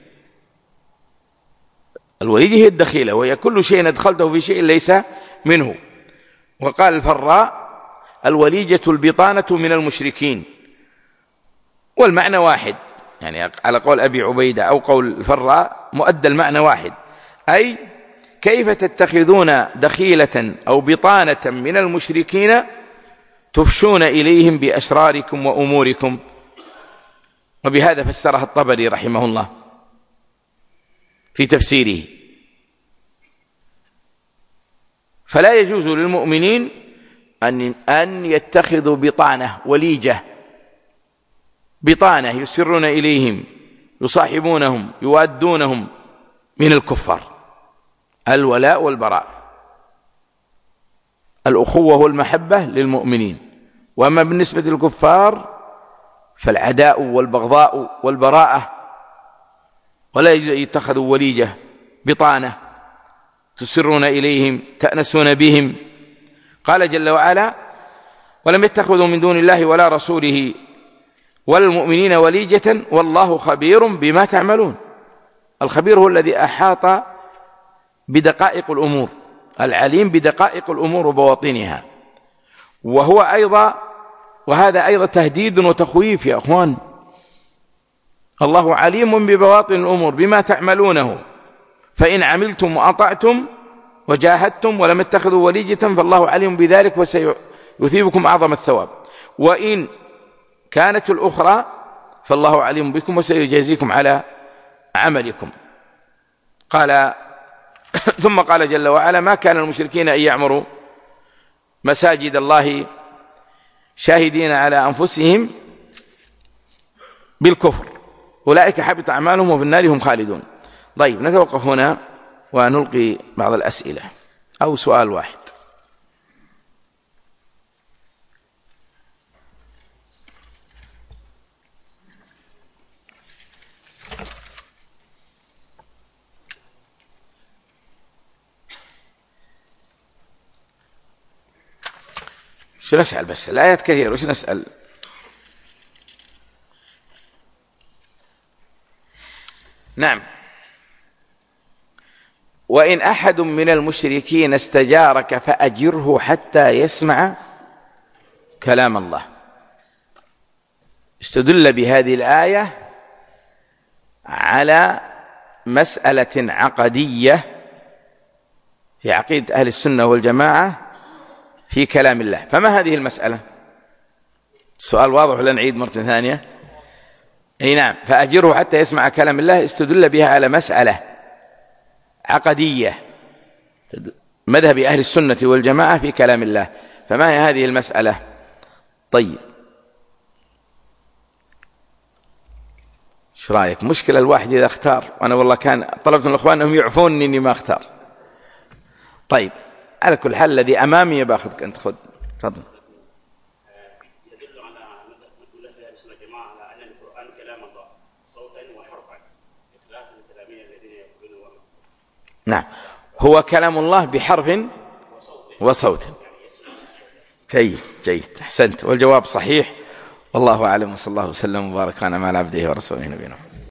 الوليجة هي الدخيلة وهي كل شيء أدخلته في شيء ليس منه. وقال الفراء الوليجة البطانة من المشركين، والمعنى واحد، يعني على قول أبي عبيدة أو قول الفراء مؤدى المعنى واحد، أي كيف تتخذون دخيلة أو بطانة من المشركين تفشون إليهم بأسراركم وأموركم. وبهذا فسرها الطبري رحمه الله في تفسيره. فلا يجوز للمؤمنين أن أن يتخذوا بطانة وليجة، بطانة يسرون إليهم يصاحبونهم يوادونهم من الكفار. الولاء والبراء، الأخوة والمحبة للمؤمنين. وأما بالنسبة للكفار فالعداء والبغضاء والبراءة. ولا يتخذوا وليجة بطانة تسرون إليهم تأنسون بهم. قال جل وعلا ولم يتخذوا من دون الله ولا رسوله ولا المؤمنين وليجة والله خبير بما تعملون. الخبير هو الذي أحاط بدقائق الأمور، العليم بدقائق الأمور وبواطنها. وهو أيضا وهذا أيضا تهديد وتخويف يا أخوان. الله عليم ببواطن الأمور بما تعملونه، فإن عملتم وأطعتم وجاهدتم ولم تتخذوا وليجة فالله عليم بذلك وسيثيبكم أعظم الثواب. وإن كانت الأخرى فالله عليم بكم وسيجازيكم على عملكم. قال ثم قال جل وعلا ما كان المشركين أن يعمروا مساجد الله شاهدين على أنفسهم بالكفر أولئك حبط أعمالهم وفي النار هم خالدون. طيب نتوقف هنا ونلقي بعض الأسئلة أو سؤال واحد. شو نسأل؟ بس الآيات كثيرة وش نسأل؟ نعم. وإن أحد من المشركين استجارك فأجره حتى يسمع كلام الله. استدل بهذه الآية على مسألة عقدية في عقيدة أهل السنة والجماعة في كلام الله. فما هذه المسألة؟ السؤال واضح ولا نعيد مرة ثانية؟ أي نعم. فأجره حتى يسمع كلام الله استدل بها على مسألة عقدية مذهب أهل السنة والجماعة في كلام الله. فما هي هذه المسألة؟ طيب ايش رايك؟ مشكلة الواحد إذا اختار، وأنا والله كان طلبت من الأخوان أنهم يعفوني إني ما اختار. طيب على كل حال الذي أمامي باخذك أنت، خذ تفضل. يدل على مدلول أهل السنة والجماعة على أن القرآن كلام الله صوتا وحرفا بخلاف الكلامين الذين يقولون. نعم هو كلام الله بحرف وصوت. جيد جيد أحسنت، والجواب صحيح. والله أعلم، وصلى الله وسلم وبارك على عبده ورسوله نبينا.